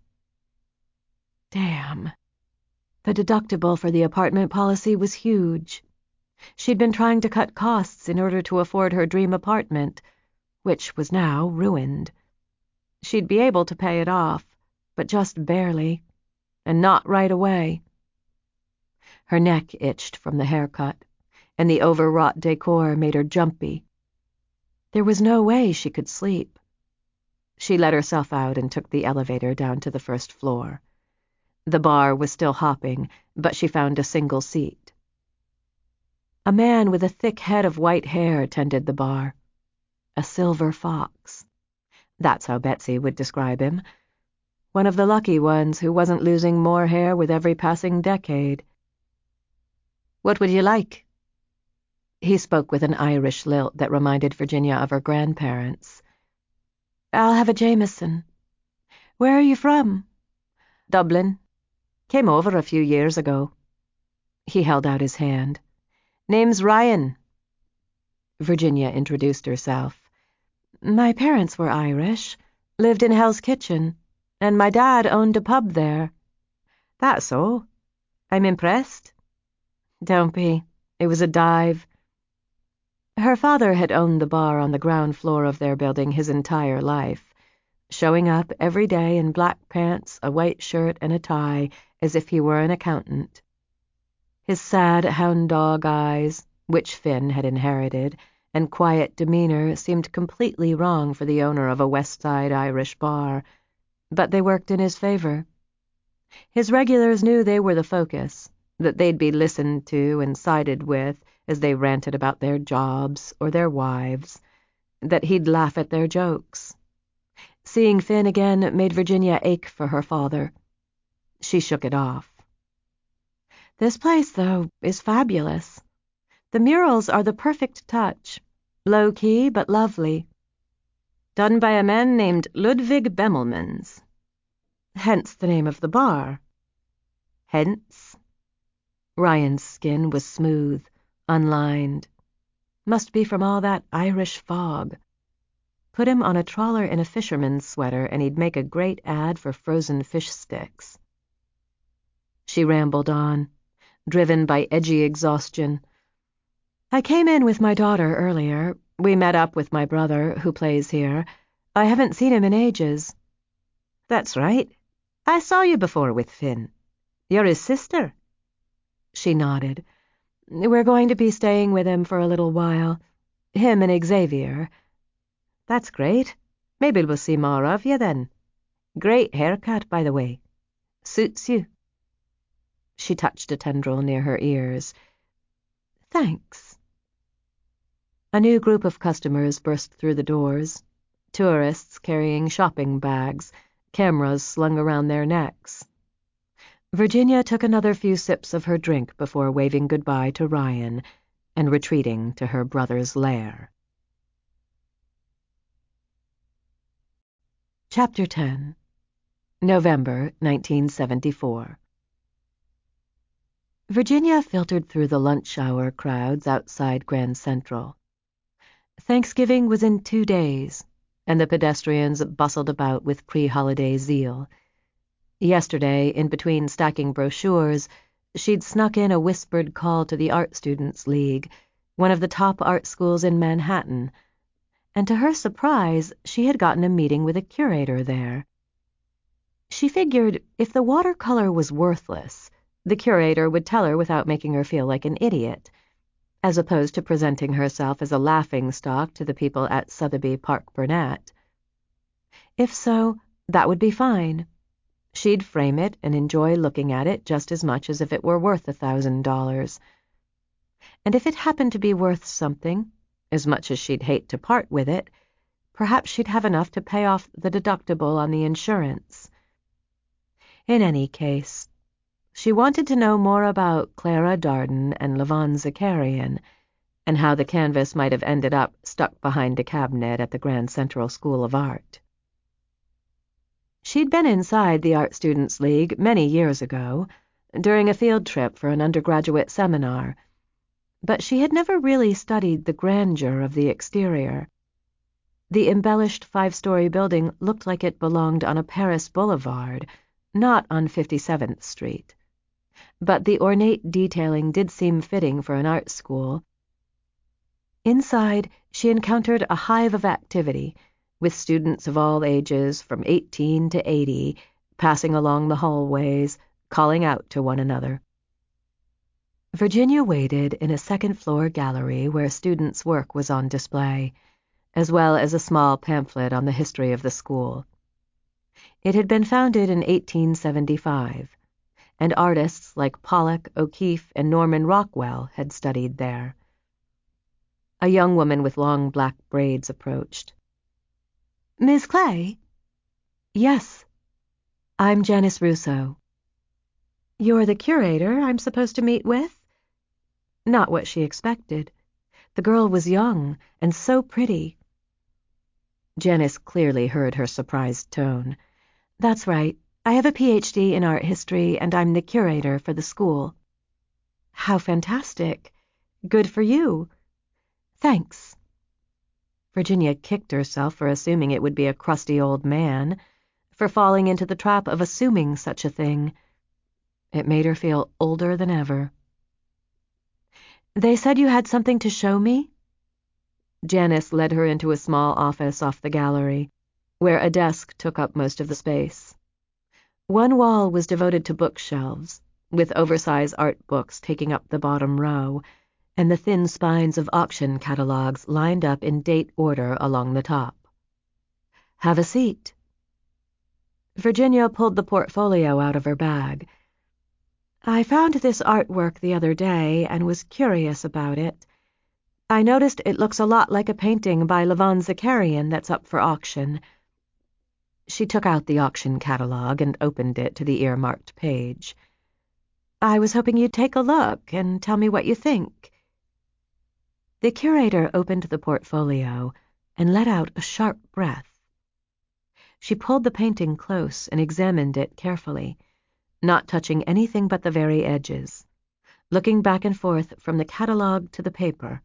Damn. The deductible for the apartment policy was huge. She'd been trying to cut costs in order to afford her dream apartment, which was now ruined. She'd be able to pay it off, but just barely, and not right away. Her neck itched from the haircut, and the overwrought decor made her jumpy. There was no way she could sleep. She let herself out and took the elevator down to the first floor. The bar was still hopping, but she found a single seat. A man with a thick head of white hair tended the bar. A silver fox. That's how Betsy would describe him. One of the lucky ones who wasn't losing more hair with every passing decade. "What would you like?" He spoke with an Irish lilt that reminded Virginia of her grandparents. "I'll have a Jameson. Where are you from?" "Dublin. Came over a few years ago." He held out his hand. "Name's Ryan." Virginia introduced herself. "My parents were Irish, lived in Hell's Kitchen, and my dad owned a pub there." "That so? I'm impressed." "Don't be. It was a dive." Her father had owned the bar on the ground floor of their building his entire life, showing up every day in black pants, a white shirt, and a tie, as if he were an accountant. His sad hound dog eyes, which Finn had inherited, and quiet demeanor seemed completely wrong for the owner of a West Side Irish bar, but they worked in his favor. His regulars knew they were the focus, that they'd be listened to and sided with as they ranted about their jobs or their wives, that he'd laugh at their jokes. Seeing Finn again made Virginia ache for her father. She shook it off. This place, though, is fabulous. The murals are the perfect touch, low-key but lovely. Done by a man named Ludwig Bemelmans. Hence the name of the bar. Hence. Ryan's skin was smooth, unlined. Must be from all that Irish fog. Put him on a trawler in a fisherman's sweater and he'd make a great ad for frozen fish sticks. She rambled on, driven by edgy exhaustion. I came in with my daughter earlier. We met up with my brother, who plays here. I haven't seen him in ages. That's right. I saw you before with Finn. You're his sister. She nodded. We're going to be staying with him for a little while. Him and Xavier. That's great. Maybe we'll see more of you then. Great haircut, by the way. Suits you. She touched a tendril near her ears. Thanks. A new group of customers burst through the doors. Tourists carrying shopping bags, cameras slung around their necks. Virginia took another few sips of her drink before waving goodbye to Ryan and retreating to her brother's lair. Chapter ten. November nineteen seventy-four. Virginia filtered through the lunch hour crowds outside Grand Central. Thanksgiving was in two days, and the pedestrians bustled about with pre-holiday zeal. Yesterday, in between stacking brochures, she'd snuck in a whispered call to the Art Students League, one of the top art schools in Manhattan, and to her surprise, she had gotten a meeting with a curator there. She figured if the watercolor was worthless, the curator would tell her without making her feel like an idiot, as opposed to presenting herself as a laughingstock to the people at Sotheby Park Burnett. If so, that would be fine. She'd frame it and enjoy looking at it just as much as if it were worth a thousand dollars. And if it happened to be worth something, as much as she'd hate to part with it, perhaps she'd have enough to pay off the deductible on the insurance. In any case, she wanted to know more about Clara Darden and Levon Zakarian, and how the canvas might have ended up stuck behind a cabinet at the Grand Central School of Art. She'd been inside the Art Students League many years ago, during a field trip for an undergraduate seminar, but she had never really studied the grandeur of the exterior. The embellished five-story building looked like it belonged on a Paris boulevard, not on fifty-seventh Street. But the ornate detailing did seem fitting for an art school. Inside, she encountered a hive of activity, with students of all ages from eighteen to eighty, passing along the hallways, calling out to one another. Virginia waited in a second-floor gallery where students' work was on display, as well as a small pamphlet on the history of the school. It had been founded in eighteen seventy-five, and artists like Pollock, O'Keeffe, and Norman Rockwell had studied there. A young woman with long black braids approached. Miss Clay? Yes. I'm Janice Russo. You're the curator I'm supposed to meet with? Not what she expected. The girl was young and so pretty. Janice clearly heard her surprised tone. That's right. I have a P H D in art history, and I'm the curator for the school. How fantastic. Good for you. Thanks. Virginia kicked herself for assuming it would be a crusty old man, for falling into the trap of assuming such a thing. It made her feel older than ever. They said you had something to show me? Janice led her into a small office off the gallery, where a desk took up most of the space. One wall was devoted to bookshelves, with oversized art books taking up the bottom row, and the thin spines of auction catalogs lined up in date order along the top. Have a seat. Virginia pulled the portfolio out of her bag. I found this artwork the other day and was curious about it. I noticed it looks a lot like a painting by Levon Zakarian that's up for auction. She took out the auction catalog and opened it to the earmarked page. I was hoping you'd take a look and tell me what you think. The curator opened the portfolio and let out a sharp breath. She pulled the painting close and examined it carefully, not touching anything but the very edges, looking back and forth from the catalog to the paper.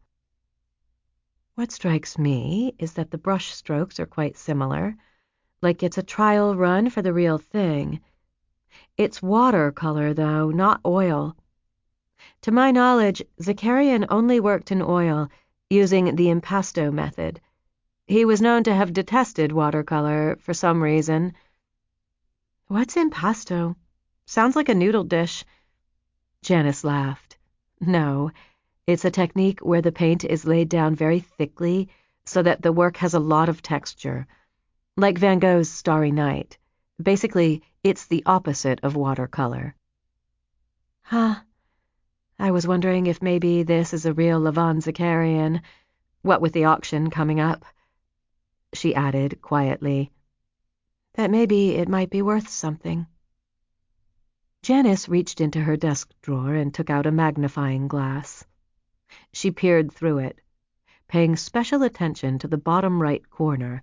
What strikes me is that the brush strokes are quite similar, like it's a trial run for the real thing. It's watercolor, though, not oil. To my knowledge, Zakarian only worked in oil, using the impasto method. He was known to have detested watercolor for some reason. What's impasto? Sounds like a noodle dish. Janice laughed. No, it's a technique where the paint is laid down very thickly so that the work has a lot of texture. Like Van Gogh's Starry Night. Basically, it's the opposite of watercolor. Huh. I was wondering if maybe this is a real Levon Zakarian, what with the auction coming up. She added quietly, that maybe it might be worth something. Janice reached into her desk drawer and took out a magnifying glass. She peered through it, paying special attention to the bottom right corner.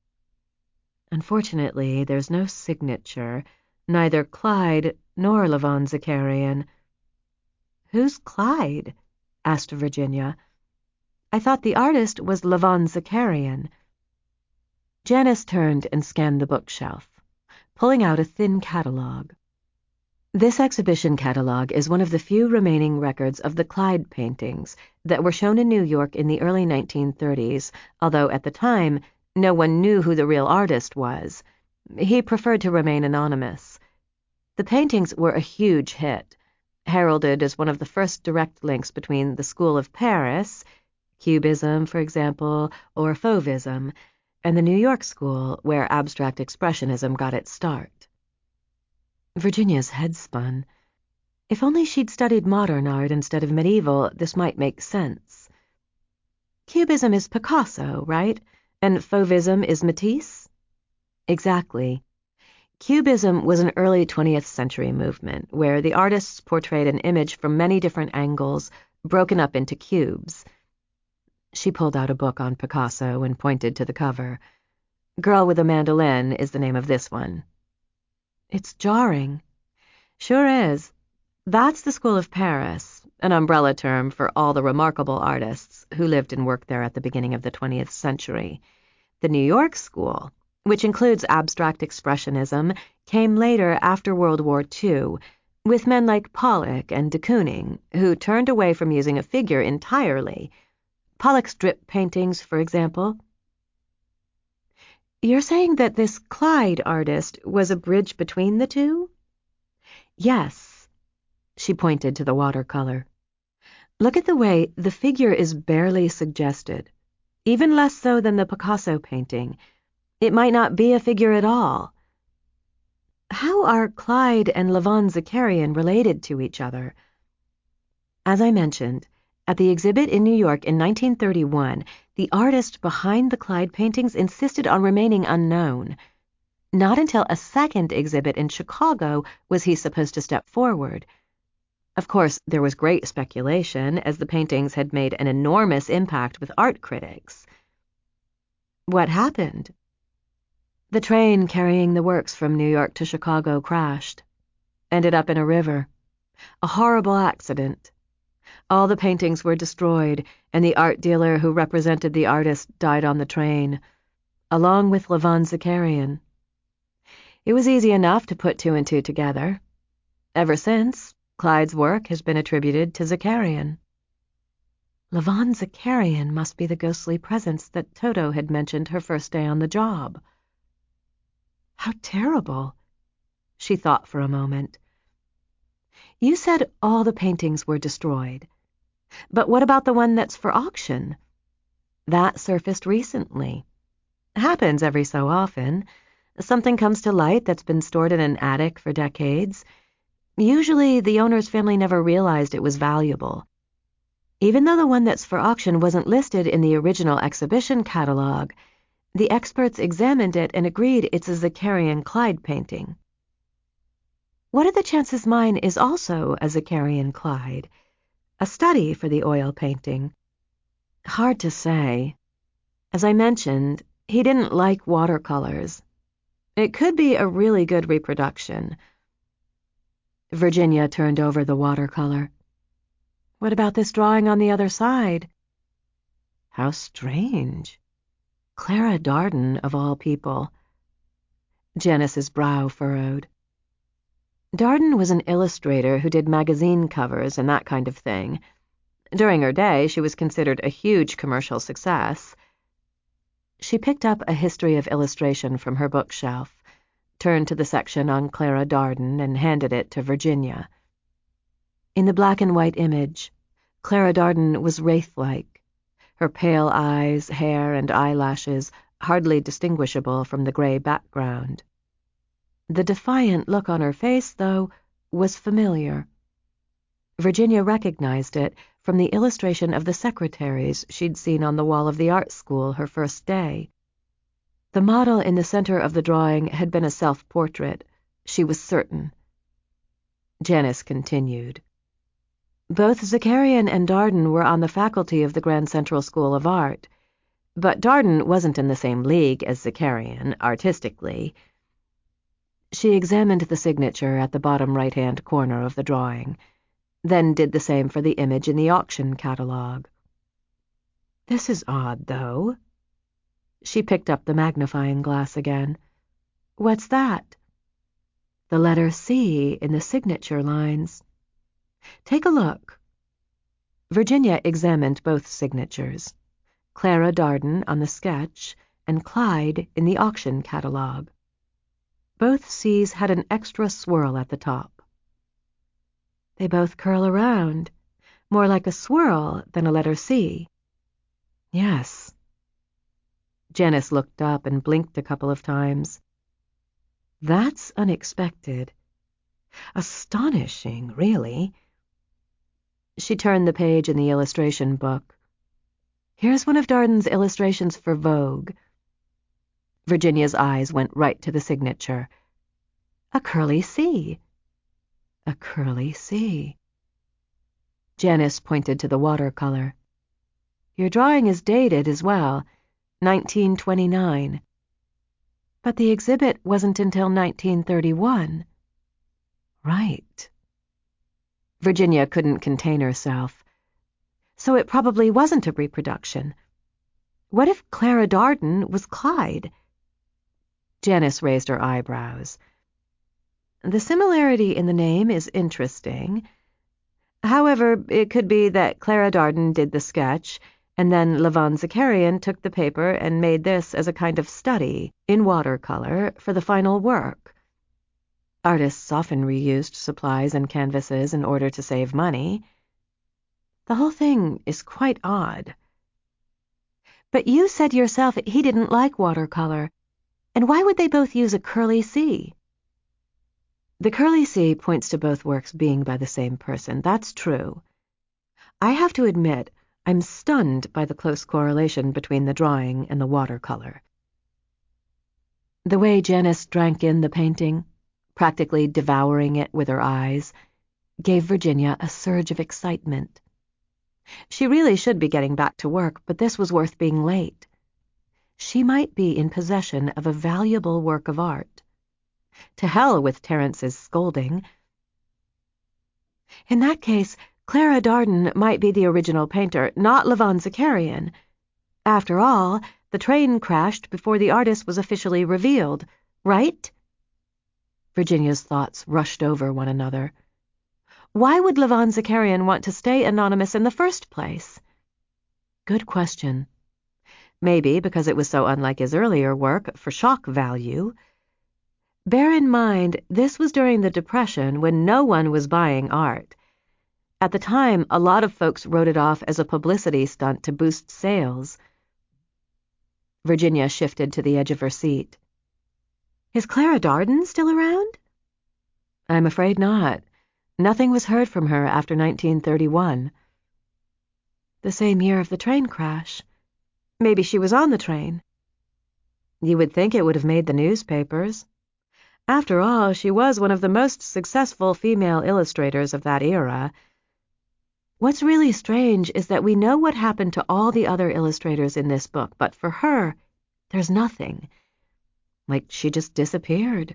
Unfortunately, there's no signature, neither Clyde nor Levon Zakarian. Who's Clyde? Asked Virginia. I thought the artist was Levon Zakarian. Janice turned and scanned the bookshelf, pulling out a thin catalog. This exhibition catalog is one of the few remaining records of the Clyde paintings that were shown in New York in the early nineteen thirties, although at the time no one knew who the real artist was. He preferred to remain anonymous. The paintings were a huge hit, heralded as one of the first direct links between the School of Paris, Cubism, for example, or Fauvism, and the New York School, where abstract expressionism got its start. Virginia's head spun. If only she'd studied modern art instead of medieval, this might make sense. Cubism is Picasso, right? And Fauvism is Matisse? Exactly. Cubism was an early twentieth century movement where the artists portrayed an image from many different angles, broken up into cubes. She pulled out a book on Picasso and pointed to the cover. Girl with a Mandolin is the name of this one. It's jarring. Sure is. That's the School of Paris, an umbrella term for all the remarkable artists who lived and worked there at the beginning of the twentieth century. The New York School, which includes abstract expressionism, came later after World War Two, with men like Pollock and de Kooning, who turned away from using a figure entirely. Pollock's drip paintings, for example. You're saying that this Clyde artist was a bridge between the two? Yes. She pointed to the watercolor. Look at the way the figure is barely suggested, even less so than the Picasso painting. It might not be a figure at all. How are Clyde and Levon Zakarian related to each other? As I mentioned, at the exhibit in New York in nineteen thirty-one, the artist behind the Clyde paintings insisted on remaining unknown. Not until a second exhibit in Chicago was he supposed to step forward. Of course, there was great speculation, as the paintings had made an enormous impact with art critics. What happened? The train carrying the works from New York to Chicago crashed. Ended up in a river. A horrible accident. All the paintings were destroyed, and the art dealer who represented the artist died on the train, along with Levon Zakarian. It was easy enough to put two and two together. Ever since, Clyde's work has been attributed to Zakarian. Levon Zakarian must be the ghostly presence that Toto had mentioned her first day on the job. How terrible. She thought for a moment. You said all the paintings were destroyed. But what about the one that's for auction? That surfaced recently. Happens every so often. Something comes to light that's been stored in an attic for decades. Usually, the owner's family never realized it was valuable. Even though the one that's for auction wasn't listed in the original exhibition catalog, the experts examined it and agreed it's a Zakarian Clyde painting. What are the chances mine is also a Zakarian Clyde? A study for the oil painting? Hard to say. As I mentioned, he didn't like watercolors. It could be a really good reproduction. Virginia turned over the watercolor. What about this drawing on the other side? How strange. Clara Darden, of all people. Janice's brow furrowed. Darden was an illustrator who did magazine covers and that kind of thing. During her day, she was considered a huge commercial success. She picked up a history of illustration from her bookshelf, turned to the section on Clara Darden, and handed it to Virginia. In the black and white image, Clara Darden was wraith-like, her pale eyes, hair, and eyelashes hardly distinguishable from the gray background. The defiant look on her face, though, was familiar. Virginia recognized it from the illustration of the secretaries she'd seen on the wall of the art school her first day. The model in the center of the drawing had been a self-portrait, she was certain. Janice continued. Both Zakarian and Darden were on the faculty of the Grand Central School of Art, but Darden wasn't in the same league as Zakarian, artistically. She examined the signature at the bottom right-hand corner of the drawing, then did the same for the image in the auction catalog. This is odd, though. She picked up the magnifying glass again. What's that? The letter C in the signature lines. Take a look. Virginia examined both signatures, Clara Darden on the sketch and Clyde in the auction catalog. Both C's had an extra swirl at the top. They both curl around, more like a swirl than a letter C. Yes. Janice looked up and blinked a couple of times. That's unexpected. Astonishing, really. She turned the page in the illustration book. Here's one of Darden's illustrations for Vogue. Virginia's eyes went right to the signature. A curly C. A curly C. Janice pointed to the watercolor. Your drawing is dated as well, nineteen twenty-nine. But the exhibit wasn't until nineteen thirty-one. Right. Virginia couldn't contain herself. So it probably wasn't a reproduction. What if Clara Darden was Clyde? Janice raised her eyebrows. The similarity in the name is interesting. However, it could be that Clara Darden did the sketch, and then Levon Zakarian took the paper and made this as a kind of study, in watercolor, for the final work. Artists often reused supplies and canvases in order to save money. The whole thing is quite odd. But you said yourself he didn't like watercolor, and why would they both use a curly C? The curly C points to both works being by the same person, that's true. I have to admit, I'm stunned by the close correlation between the drawing and the watercolor. The way Janice drank in the painting, practically devouring it with her eyes, gave Virginia a surge of excitement. She really should be getting back to work, but this was worth being late. She might be in possession of a valuable work of art. To hell with Terrence's scolding. In that case, Clara Darden might be the original painter, not Levon Zakarian. After all, the train crashed before the artist was officially revealed, right? Virginia's thoughts rushed over one another. Why would Levon Zakarian want to stay anonymous in the first place? Good question. Maybe because it was so unlike his earlier work, for shock value. Bear in mind, this was during the Depression when no one was buying art. At the time, a lot of folks wrote it off as a publicity stunt to boost sales. Virginia shifted to the edge of her seat. Is Clara Darden still around? I'm afraid not. Nothing was heard from her after nineteen thirty-one. The same year of the train crash. Maybe she was on the train. You would think it would have made the newspapers. After all, she was one of the most successful female illustrators of that era. What's really strange is that we know what happened to all the other illustrators in this book, but for her, there's nothing. Like she just disappeared.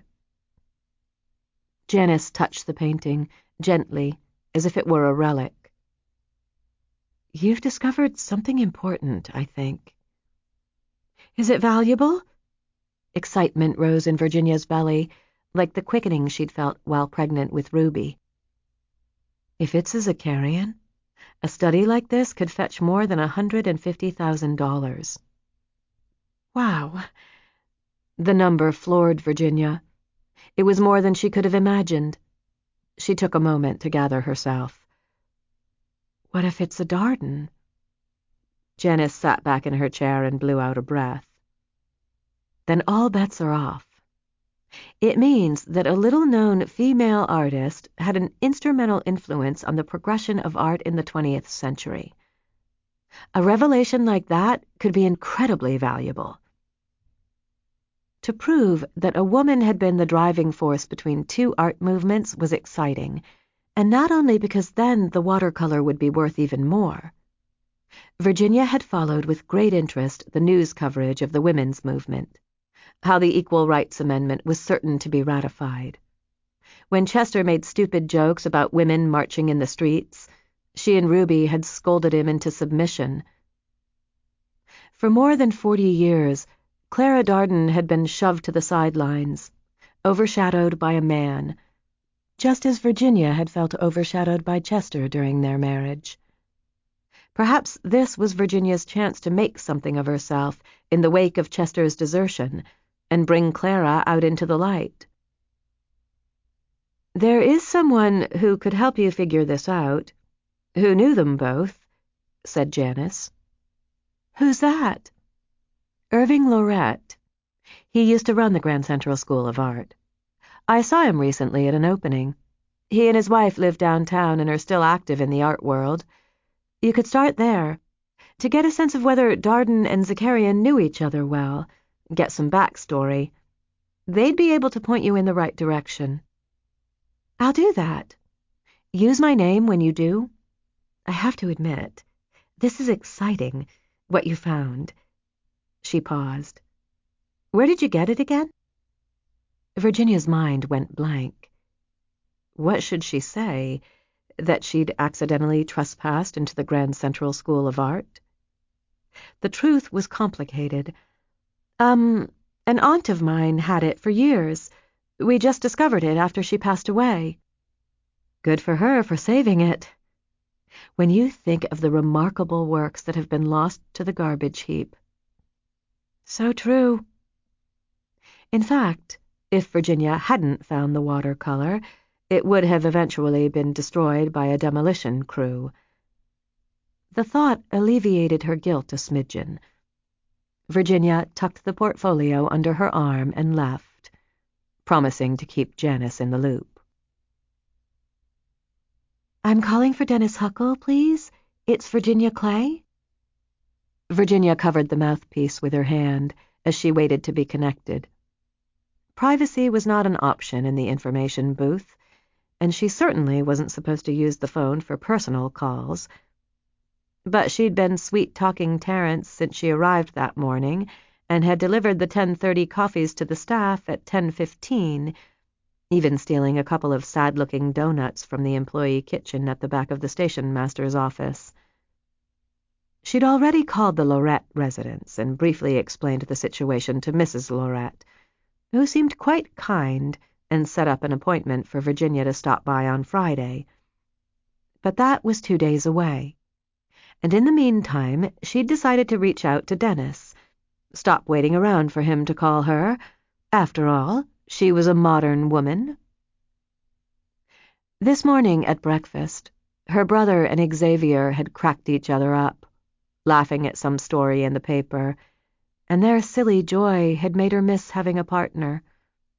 Janice touched the painting, gently, as if it were a relic. You've discovered something important, I think. Is it valuable? Excitement rose in Virginia's belly, like the quickening she'd felt while pregnant with Ruby. If it's a Zakarian, a study like this could fetch more than a hundred and fifty thousand dollars. Wow. The number floored Virginia. It was more than she could have imagined. She took a moment to gather herself. What if it's a Darden? Janice sat back in her chair and blew out a breath. Then all bets are off. It means that a little-known female artist had an instrumental influence on the progression of art in the twentieth century. A revelation like that could be incredibly valuable. To prove that a woman had been the driving force between two art movements was exciting, and not only because then the watercolor would be worth even more. Virginia had followed with great interest the news coverage of the women's movement, how the Equal Rights Amendment was certain to be ratified. When Chester made stupid jokes about women marching in the streets, she and Ruby had scolded him into submission. For more than forty years, Clara Darden had been shoved to the sidelines, overshadowed by a man, just as Virginia had felt overshadowed by Chester during their marriage. Perhaps this was Virginia's chance to make something of herself in the wake of Chester's desertion and bring Clara out into the light. There is someone who could help you figure this out, who knew them both, said Janice. Who's that? Irving Lorette. He used to run the Grand Central School of Art. I saw him recently at an opening. He and his wife live downtown and are still active in the art world. You could start there, to get a sense of whether Darden and Zakarian knew each other well, get some backstory. They'd be able to point you in the right direction. I'll do that. Use my name when you do. I have to admit, this is exciting, what you found. She paused. Where did you get it again? Virginia's mind went blank. What should she say? That she'd accidentally trespassed into the Grand Central School of Art? The truth was complicated. Um, an aunt of mine had it for years. We just discovered it after she passed away. Good for her for saving it. When you think of the remarkable works that have been lost to the garbage heap. So true. In fact, if Virginia hadn't found the watercolor, it would have eventually been destroyed by a demolition crew. The thought alleviated her guilt a smidgen. Virginia tucked the portfolio under her arm and left, promising to keep Janice in the loop. I'm calling for Dennis Huckle, please. It's Virginia Clay. Virginia covered the mouthpiece with her hand as she waited to be connected. Privacy was not an option in the information booth, and she certainly wasn't supposed to use the phone for personal calls. But she'd been sweet-talking Terrence since she arrived that morning and had delivered the ten thirty coffees to the staff at ten fifteen, even stealing a couple of sad-looking donuts from the employee kitchen at the back of the station master's office. She'd already called the Lorette residence and briefly explained the situation to Missus Lorette, who seemed quite kind and set up an appointment for Virginia to stop by on Friday. But that was two days away, and in the meantime she'd decided to reach out to Dennis, stop waiting around for him to call her. After all, she was a modern woman. This morning at breakfast, her brother and Xavier had cracked each other up, laughing at some story in the paper, and their silly joy had made her miss having a partner.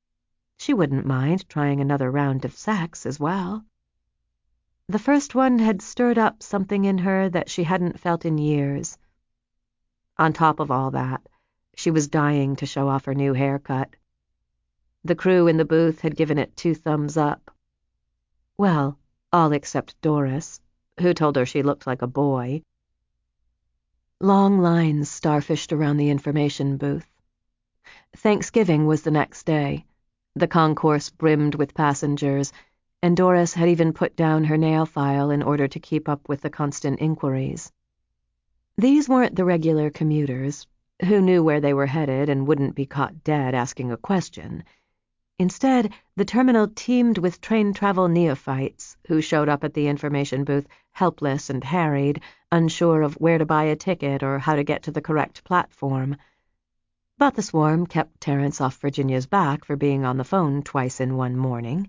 She wouldn't mind trying another round of sex as well. The first one had stirred up something in her that she hadn't felt in years. On top of all that, she was dying to show off her new haircut. The crew in the booth had given it two thumbs up. Well, all except Doris, who told her she looked like a boy. Long lines starfished around the information booth. Thanksgiving was the next day. The concourse brimmed with passengers, and Doris had even put down her nail file in order to keep up with the constant inquiries. These weren't the regular commuters, who knew where they were headed and wouldn't be caught dead asking a question. Instead, the terminal teemed with train travel neophytes who showed up at the information booth helpless and harried, unsure of where to buy a ticket or how to get to the correct platform. But the swarm kept Terence off Virginia's back for being on the phone twice in one morning.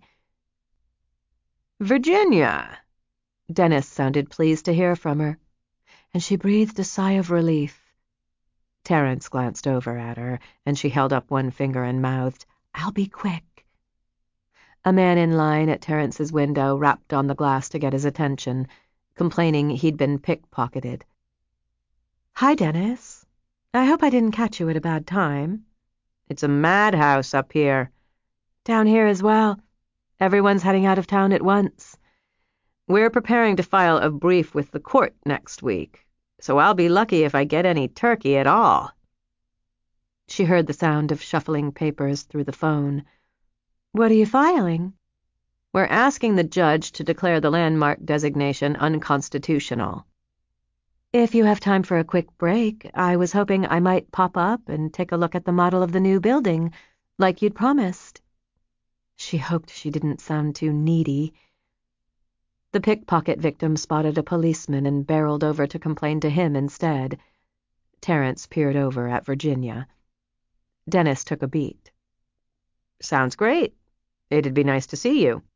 "Virginia!" Dennis sounded pleased to hear from her, and she breathed a sigh of relief. Terence glanced over at her, and she held up one finger and mouthed, "I'll be quick." A man in line at Terence's window rapped on the glass to get his attention, complaining he'd been pickpocketed. "Hi, Dennis. I hope I didn't catch you at a bad time." "It's a madhouse up here." "Down here as well. Everyone's heading out of town at once." "We're preparing to file a brief with the court next week, so I'll be lucky if I get any turkey at all." She heard the sound of shuffling papers through the phone. "What are you filing?" "We're asking the judge to declare the landmark designation unconstitutional." "If you have time for a quick break, I was hoping I might pop up and take a look at the model of the new building, like you'd promised." She hoped she didn't sound too needy. The pickpocket victim spotted a policeman and barreled over to complain to him instead. Terence peered over at Virginia. Dennis took a beat. "Sounds great. It'd be nice to see you."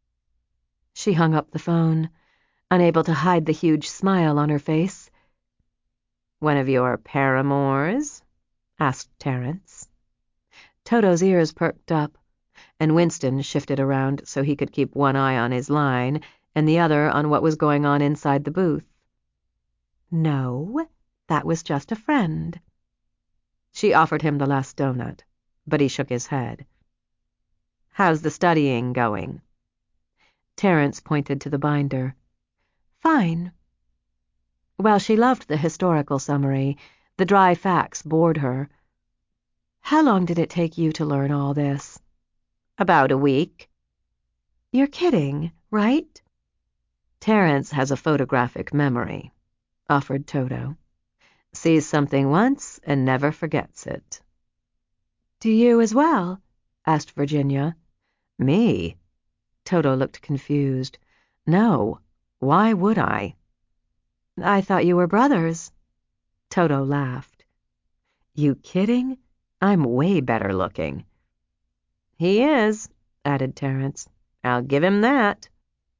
She hung up the phone, unable to hide the huge smile on her face. "One of your paramours?" asked Terence. Toto's ears perked up, and Winston shifted around so he could keep one eye on his line and the other on what was going on inside the booth. No, that was just a friend. She offered him the last donut, but he shook his head. "How's the studying going?" Terence pointed to the binder. "Fine." While she loved the historical summary, the dry facts bored her. "How long did it take you to learn all this?" "About a week." "You're kidding, right?" "Terence has a photographic memory," offered Toto. "Sees something once and never forgets it." "Do you as well?" asked Virginia. "Me?" Toto looked confused. "No. Why would I?" "I thought you were brothers." Toto laughed. "You kidding? I'm way better looking." "He is," added Terence. "I'll give him that."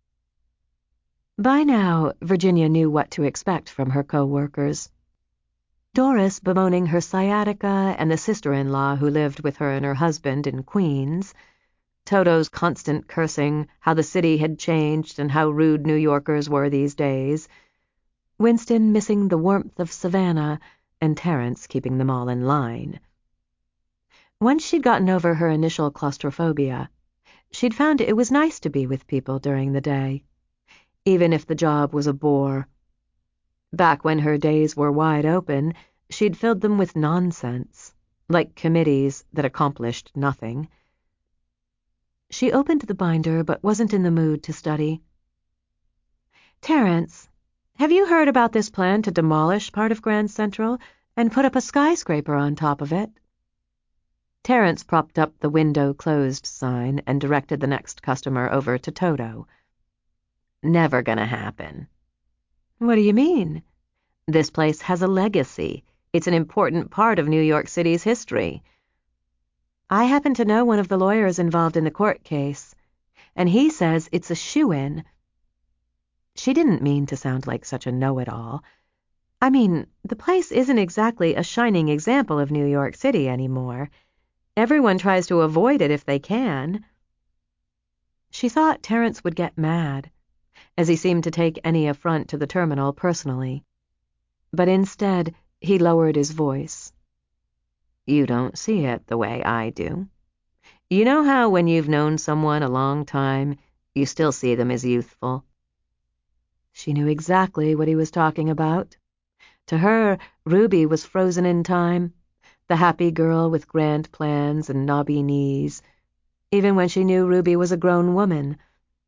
By now, Virginia knew what to expect from her co-workers. Doris bemoaning her sciatica and the sister-in-law who lived with her and her husband in Queens. Toto's constant cursing how the city had changed and how rude New Yorkers were these days. Winston missing the warmth of Savannah, and Terence keeping them all in line. Once she'd gotten over her initial claustrophobia, she'd found it was nice to be with people during the day, even if the job was a bore. Back when her days were wide open, she'd filled them with nonsense, like committees that accomplished nothing. She opened the binder but wasn't in the mood to study. "Terence, have you heard about this plan to demolish part of Grand Central and put up a skyscraper on top of it?" Terence propped up the window closed sign and directed the next customer over to Toto. "Never gonna happen." "What do you mean?" "This place has a legacy. It's an important part of New York City's history." "I happen to know one of the lawyers involved in the court case, and he says it's a shoo-in." She didn't mean to sound like such a know-it-all. I mean, the place isn't exactly a shining example of New York City anymore, Everyone tries to avoid it if they can. She thought Terrence would get mad, as he seemed to take any affront to the terminal personally. But instead, he lowered his voice. You don't see it the way I do. You know how when you've known someone a long time, you still see them as youthful? She knew exactly what he was talking about. To her, Ruby was frozen in time, the happy girl with grand plans and knobby knees, even when she knew Ruby was a grown woman,